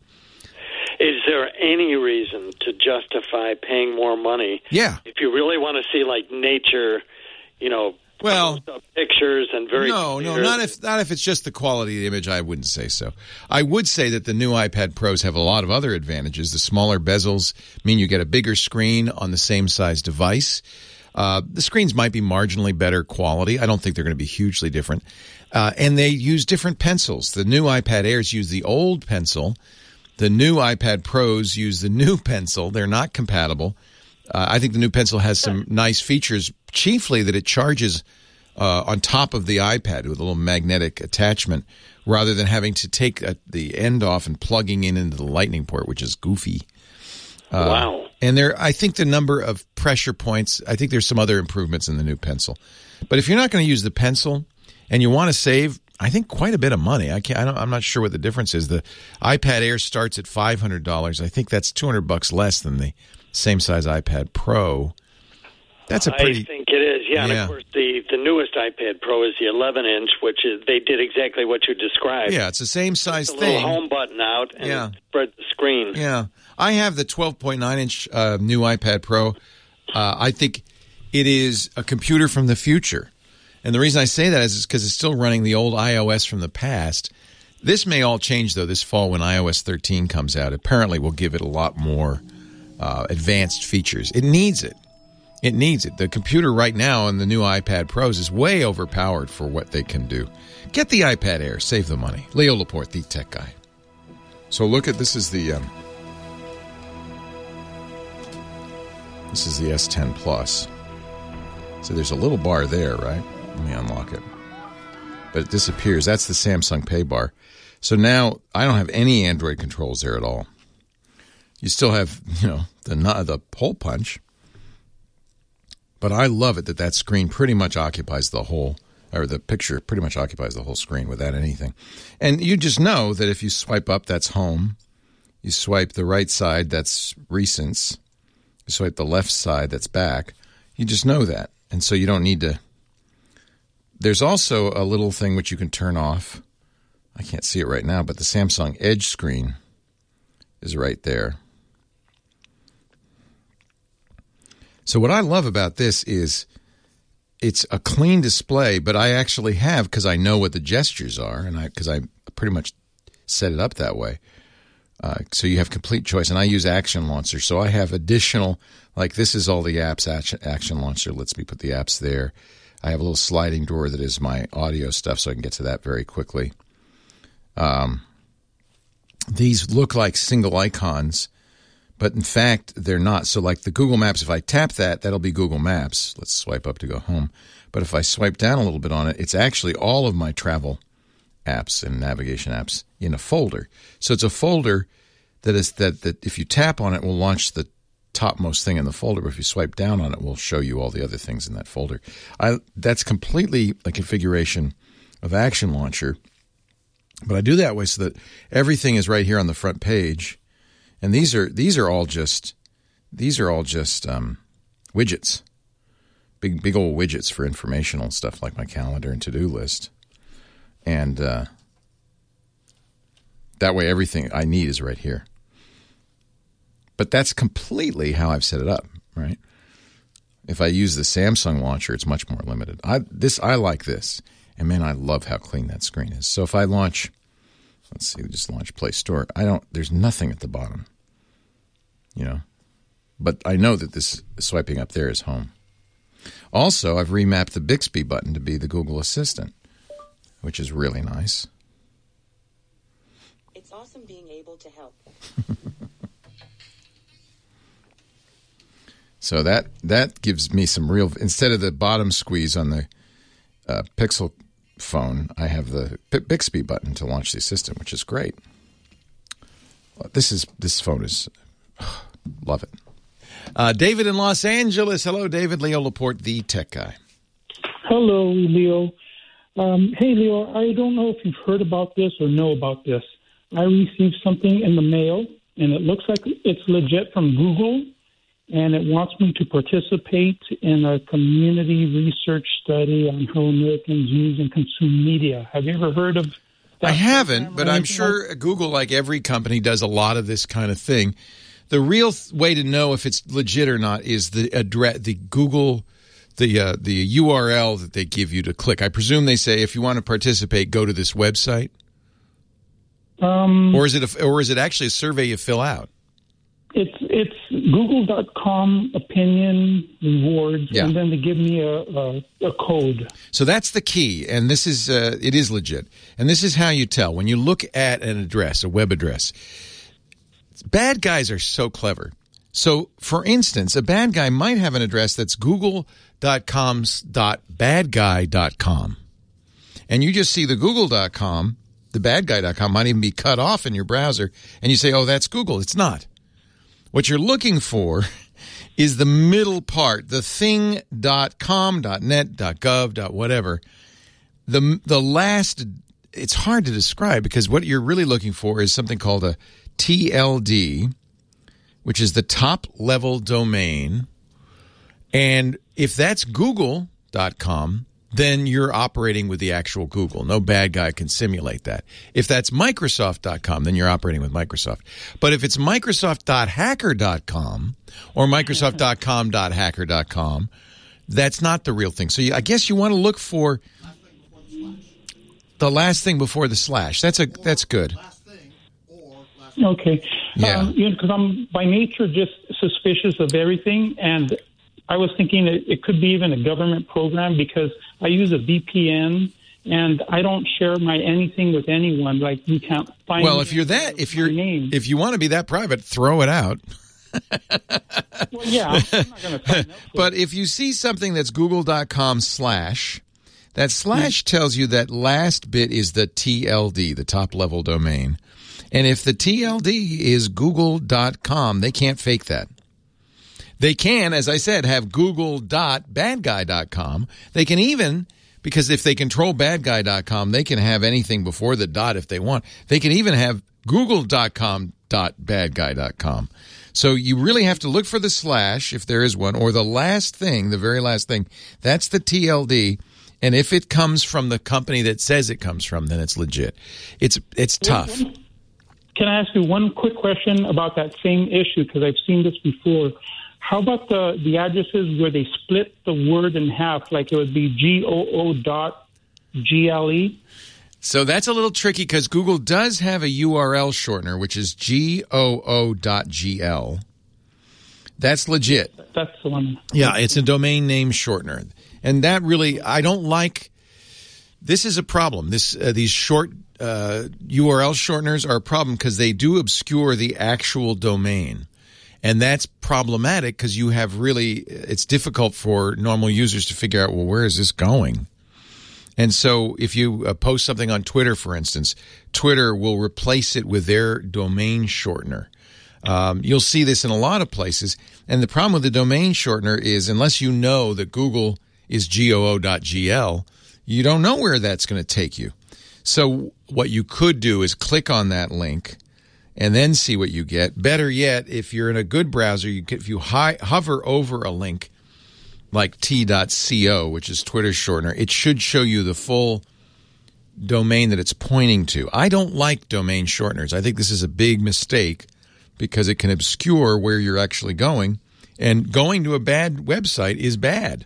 Is there any reason to justify paying more money? Yeah. If you really want to see like nature, you know, well, pictures and very no, no, clear. not if not if it's just the quality of the image. I wouldn't say so. I would say that the new iPad Pros have a lot of other advantages. The smaller bezels mean you get a bigger screen on the same size device. Uh, the screens might be marginally better quality. I don't think they're going to be hugely different. Uh, and they use different pencils. The new iPad Airs use the old pencil. The new iPad Pros use the new pencil. They're not compatible. Uh, I think the new pencil has some nice features, chiefly that it charges uh, on top of the iPad with a little magnetic attachment rather than having to take a, the end off and plugging in into the lightning port, which is goofy. Uh, wow. And there, I think the number of pressure points, I think there's some other improvements in the new pencil. But if you're not going to use the pencil and you want to save, I think, quite a bit of money. I can't. I don't, I'm not sure what the difference is. The iPad Air starts at five hundred dollars. I think that's two hundred bucks less than the same size iPad Pro. That's a pretty. I think it is. Yeah, yeah. And of course the, the newest iPad Pro is the eleven inch, which is they did exactly what you described. Yeah, it's the same size Put a thing. little home button out and yeah. spread the screen. Yeah, I have the twelve point nine inch uh, new iPad Pro. Uh, I think it is a computer from the future. And the reason I say that is because it's still running the old iOS from the past. This may all change, though, this fall when iOS thirteen comes out. Apparently will give it a lot more uh, advanced features. It needs it. It needs it. The computer right now on the new iPad Pros is way overpowered for what they can do. Get the iPad Air. Save the money. Leo Laporte, the tech guy. So look at, this is the, um, this is the S ten Plus. So there's a little bar there, right? Let me unlock it. But it disappears. That's the Samsung Pay bar. So now I don't have any Android controls there at all. You still have, you know, the, the hole punch. But I love it that that screen pretty much occupies the whole, or the picture pretty much occupies the whole screen without anything. And you just know that if you swipe up, that's home. You swipe the right side, that's recents. You swipe the left side, that's back. You just know that. And so you don't need to. There's also a little thing which you can turn off. I can't see it right now, but the Samsung Edge screen is right there. So what I love about this is it's a clean display, but I actually have, because I know what the gestures are, and I because I pretty much set it up that way. Uh, so you have complete choice, and I use Action Launcher, so I have additional, like this is all the apps. Action, Action Launcher lets me put the apps there. I have a little sliding door that is my audio stuff, so I can get to that very quickly. Um, these look like single icons, but in fact, they're not. So like the Google Maps, if I tap that, that'll be Google Maps. Let's swipe up to go home. But if I swipe down a little bit on it, it's actually all of my travel apps and navigation apps in a folder. So it's a folder that is that, that if you tap on it, will launch the topmost thing in the folder. But if you swipe down on it, will show you all the other things in that folder. I, that's completely a configuration of Action Launcher. But I do that way so that everything is right here on the front page. And these are these are all just these are all just um, widgets, big big old widgets for informational stuff like my calendar and to-do list, and uh, that way everything I need is right here. But that's completely how I've set it up, right? If I use the Samsung launcher, it's much more limited. I this I like this, and man, I love how clean that screen is. So if I launch, let's see, just launch Play Store. I don't. There's nothing at the bottom. You know, but I know that this swiping up there is home. Also, I've remapped the Bixby button to be the Google Assistant, which is really nice. It's awesome being able to help. So that that gives me some real. Instead of the bottom squeeze on the uh, Pixel phone, I have the Bixby button to launch the Assistant, which is great. This is this phone is. Love it. Uh, David in Los Angeles. Hello, David. Leo Laporte, the tech guy. Hello, Leo. Um, hey, Leo, I don't know if you've heard about this or know about this. I received something in the mail, and it looks like it's legit from Google, and it wants me to participate in a community research study on how Americans use and consume media. Have you ever heard of that? I haven't, but I'm sure like? Google, like every company, does a lot of this kind of thing. The real th- way to know if it's legit or not is the address, the Google, the uh, the U R L that they give you to click. I presume they say if you want to participate, go to this website. Um, or is it a, or is it actually a survey you fill out? It's it's google dot com opinion rewards, yeah. And then they give me a, a, a code. So that's the key, and this is uh, it is legit. And this is how you tell when you look at an address, a web address. Bad guys are so clever. So, for instance, a bad guy might have an address that's google dot com's bad guy dot com. And you just see the google dot com, the bad guy dot com might even be cut off in your browser, and you say, oh, that's Google. It's not. What you're looking for is the middle part, the thing dot com, .net, .gov, .whatever. The, the last, it's hard to describe because what you're really looking for is something called a T L D, which is the top level domain. And if that's google dot com, then you're operating with the actual Google. No bad guy can simulate that. If that's Microsoft dot com, then you're operating with Microsoft. But if it's Microsoft dot hacker dot com or Microsoft dot com dot hacker dot com, that's not the real thing. So you, I guess you want to look for the last thing before the slash. That's a that's good. Okay. Yeah. Um, you know, because I'm by nature just suspicious of everything, and I was thinking that it could be even a government program because I use a V P N and I don't share my anything with anyone. Like you can't find. Well, if you're that, if you're, if you want to be that private, throw it out. Well, yeah, I'm not going to. But if you see something that's google dot com slash, that slash tells you that last bit is the T L D, the top level domain. And if the T L D is google dot com, they can't fake that. They can, as I said, have google dot bad guy dot com. They can even, because if they control bad guy dot com, they can have anything before the dot if they want. They can even have google dot com dot bad guy dot com. So you really have to look for the slash, if there is one, or the last thing, the very last thing. That's the T L D. And if it comes from the company that says it comes from, then it's legit. It's it's tough. Can I ask you one quick question about that same issue? Because I've seen this before. How about the, the addresses where they split the word in half, like it would be G O O dot G L E? So that's a little tricky because Google does have a U R L shortener, which is G O O dot G L. That's legit. That's the one. Yeah, it's a domain name shortener. And that really, I don't like, this is a problem. This uh, These short uh, U R L shorteners are a problem because they do obscure the actual domain. And that's problematic because you have really, it's difficult for normal users to figure out, well, where is this going? And so if you uh, post something on Twitter, for instance, Twitter will replace it with their domain shortener. Um, you'll see this in a lot of places. And the problem with the domain shortener is unless you know that Google is G O O dot G L, you don't know where that's going to take you. So what you could do is click on that link and then see what you get. Better yet, if you're in a good browser, you can, if you hi- hover over a link like t dot co, which is Twitter's shortener, it should show you the full domain that it's pointing to. I don't like domain shorteners. I think this is a big mistake because it can obscure where you're actually going, and going to a bad website is bad.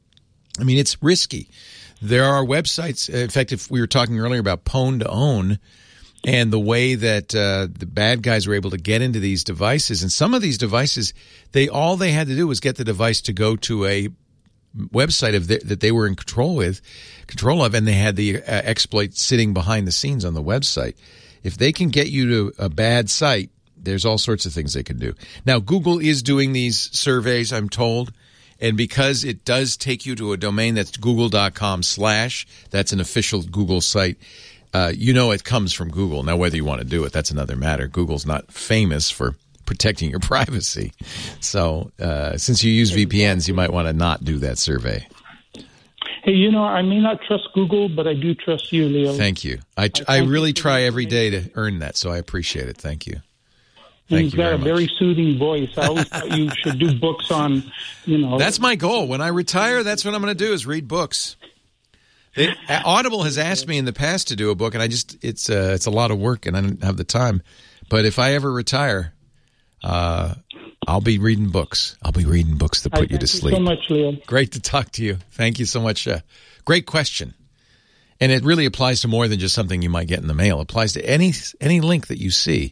I mean, it's risky. There are websites, in fact, if we were talking earlier about Pwn to Own, and the way that uh, the bad guys were able to get into these devices. And some of these devices, they all they had to do was get the device to go to a website of the, that they were in control with, control of, and they had the uh, exploit sitting behind the scenes on the website. If they can get you to a bad site, there's all sorts of things they can do. Now, Google is doing these surveys, I'm told, and because it does take you to a domain that's google dot com slash, that's an official Google site, Uh, you know it comes from Google. Now, whether you want to do it, that's another matter. Google's not famous for protecting your privacy. So uh, since you use V P Ns, you might want to not do that survey. Hey, you know, I may not trust Google, but I do trust you, Leo. Thank you. I, I, I really try every day to earn that, so I appreciate it. Thank you. Thank You've you got very a much. very soothing voice. I always thought you should do books on, you know. That's my goal. When I retire, that's what I'm going to do is read books. They, Audible has asked me in the past to do a book, and I just it's uh, it's a lot of work, and I don't have the time. But if I ever retire, uh, I'll be reading books. I'll be reading books that put I you to thank sleep. You so much, Leo. Great to talk to you. Thank you so much. Uh, great question, and it really applies to more than just something you might get in the mail. It applies to any any link that you see.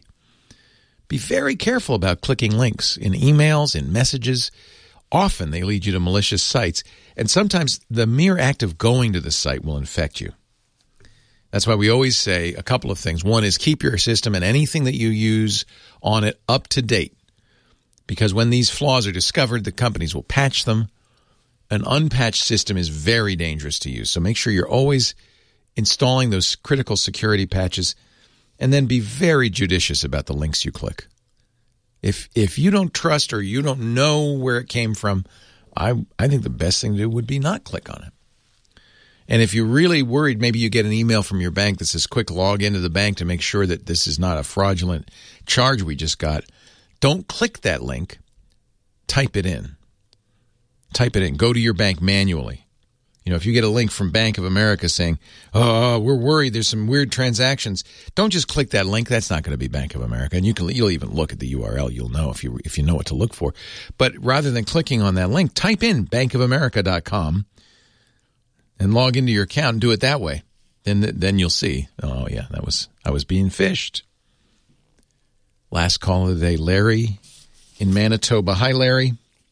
Be very careful about clicking links in emails, in messages. Often they lead you to malicious sites, and sometimes the mere act of going to the site will infect you. That's why we always say a couple of things. One is keep your system and anything that you use on it up to date, because when these flaws are discovered, the companies will patch them. An unpatched system is very dangerous to use, so make sure you're always installing those critical security patches, and then be very judicious about the links you click. If if you don't trust or you don't know where it came from, I I think the best thing to do would be not click on it. And if you're really worried, maybe you get an email from your bank that says, quick log into the bank to make sure that this is not a fraudulent charge we just got. Don't click that link. Type it in. Type it in. Go to your bank manually. You know, if you get a link from Bank of America saying, oh, we're worried there's some weird transactions, don't just click that link. That's not going to be Bank of America. And you can, you'll even look at the U R L. You'll know if you if you know what to look for. But rather than clicking on that link, type in bank of america dot com and log into your account and do it that way. Then then you'll see, oh, yeah, that was I was being fished. Last call of the day, Larry in Manitoba. Hi, Larry.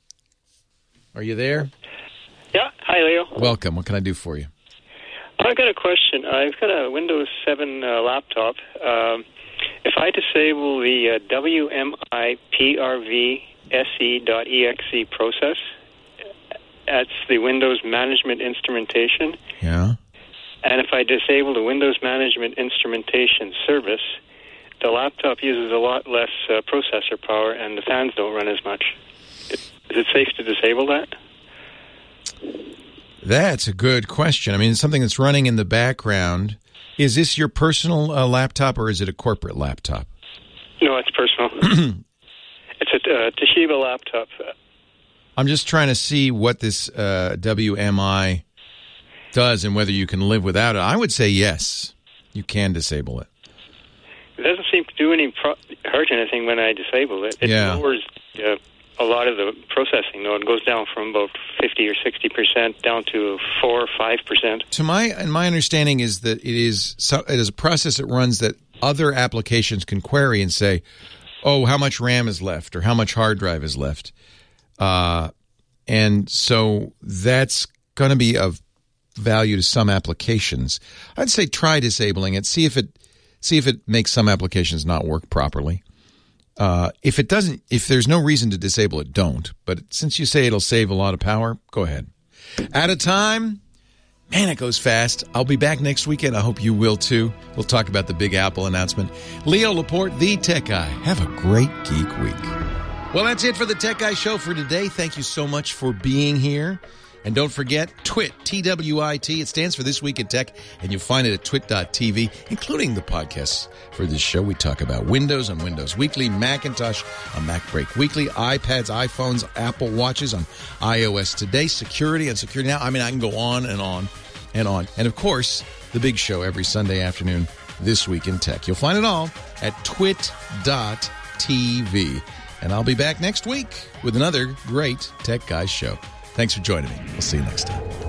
Are you there? Yeah. Hi, Leo. Welcome. What can I do for you? I've got a question. I've got a Windows seven uh, laptop. Um, if I disable the uh, W M I P R V S E dot E X E process, that's the Windows Management Instrumentation. Yeah. And if I disable the Windows Management Instrumentation service, the laptop uses a lot less uh, processor power and the fans don't run as much. Is it safe to disable that? That's a good question. I mean, it's something that's running in the background. Is this your personal uh, laptop or is it a corporate laptop? No, it's personal. It's a uh, Toshiba laptop. I'm just trying to see what this uh, W M I does and whether you can live without it. I would say yes, you can disable it. It doesn't seem to do any pro- hurt anything when I disable it. It Yeah. lowers uh, a lot of the processing, though. It goes down from about fifty or sixty percent down to four or five percent. To my and my understanding is that it is so, it is a process that runs that other applications can query and say, oh, how much RAM is left or how much hard drive is left. Uh, and so that's going to be of value to some applications. I'd say try disabling it. See if it see if it makes some applications not work properly. Uh, if it doesn't, if there's no reason to disable it, don't. But since you say it'll save a lot of power, go ahead. Out of time. Man, it goes fast. I'll be back next weekend. I hope you will, too. We'll talk about the Big Apple announcement. Leo Laporte, the Tech Guy. Have a great Geek Week. Well, that's it for the Tech Guy Show for today. Thank you so much for being here. And don't forget, Twit, T W I T. It stands for This Week in Tech, and you'll find it at twit dot t v, including the podcasts for this show. We talk about Windows on Windows Weekly, Macintosh on Mac Break Weekly, iPads, iPhones, Apple Watches on iOS Today, security on Security Now. I mean, I can go on and on and on. And, of course, the big show every Sunday afternoon, This Week in Tech. You'll find it all at twit dot t v. And I'll be back next week with another great Tech Guys show. Thanks for joining me. We'll see you next time.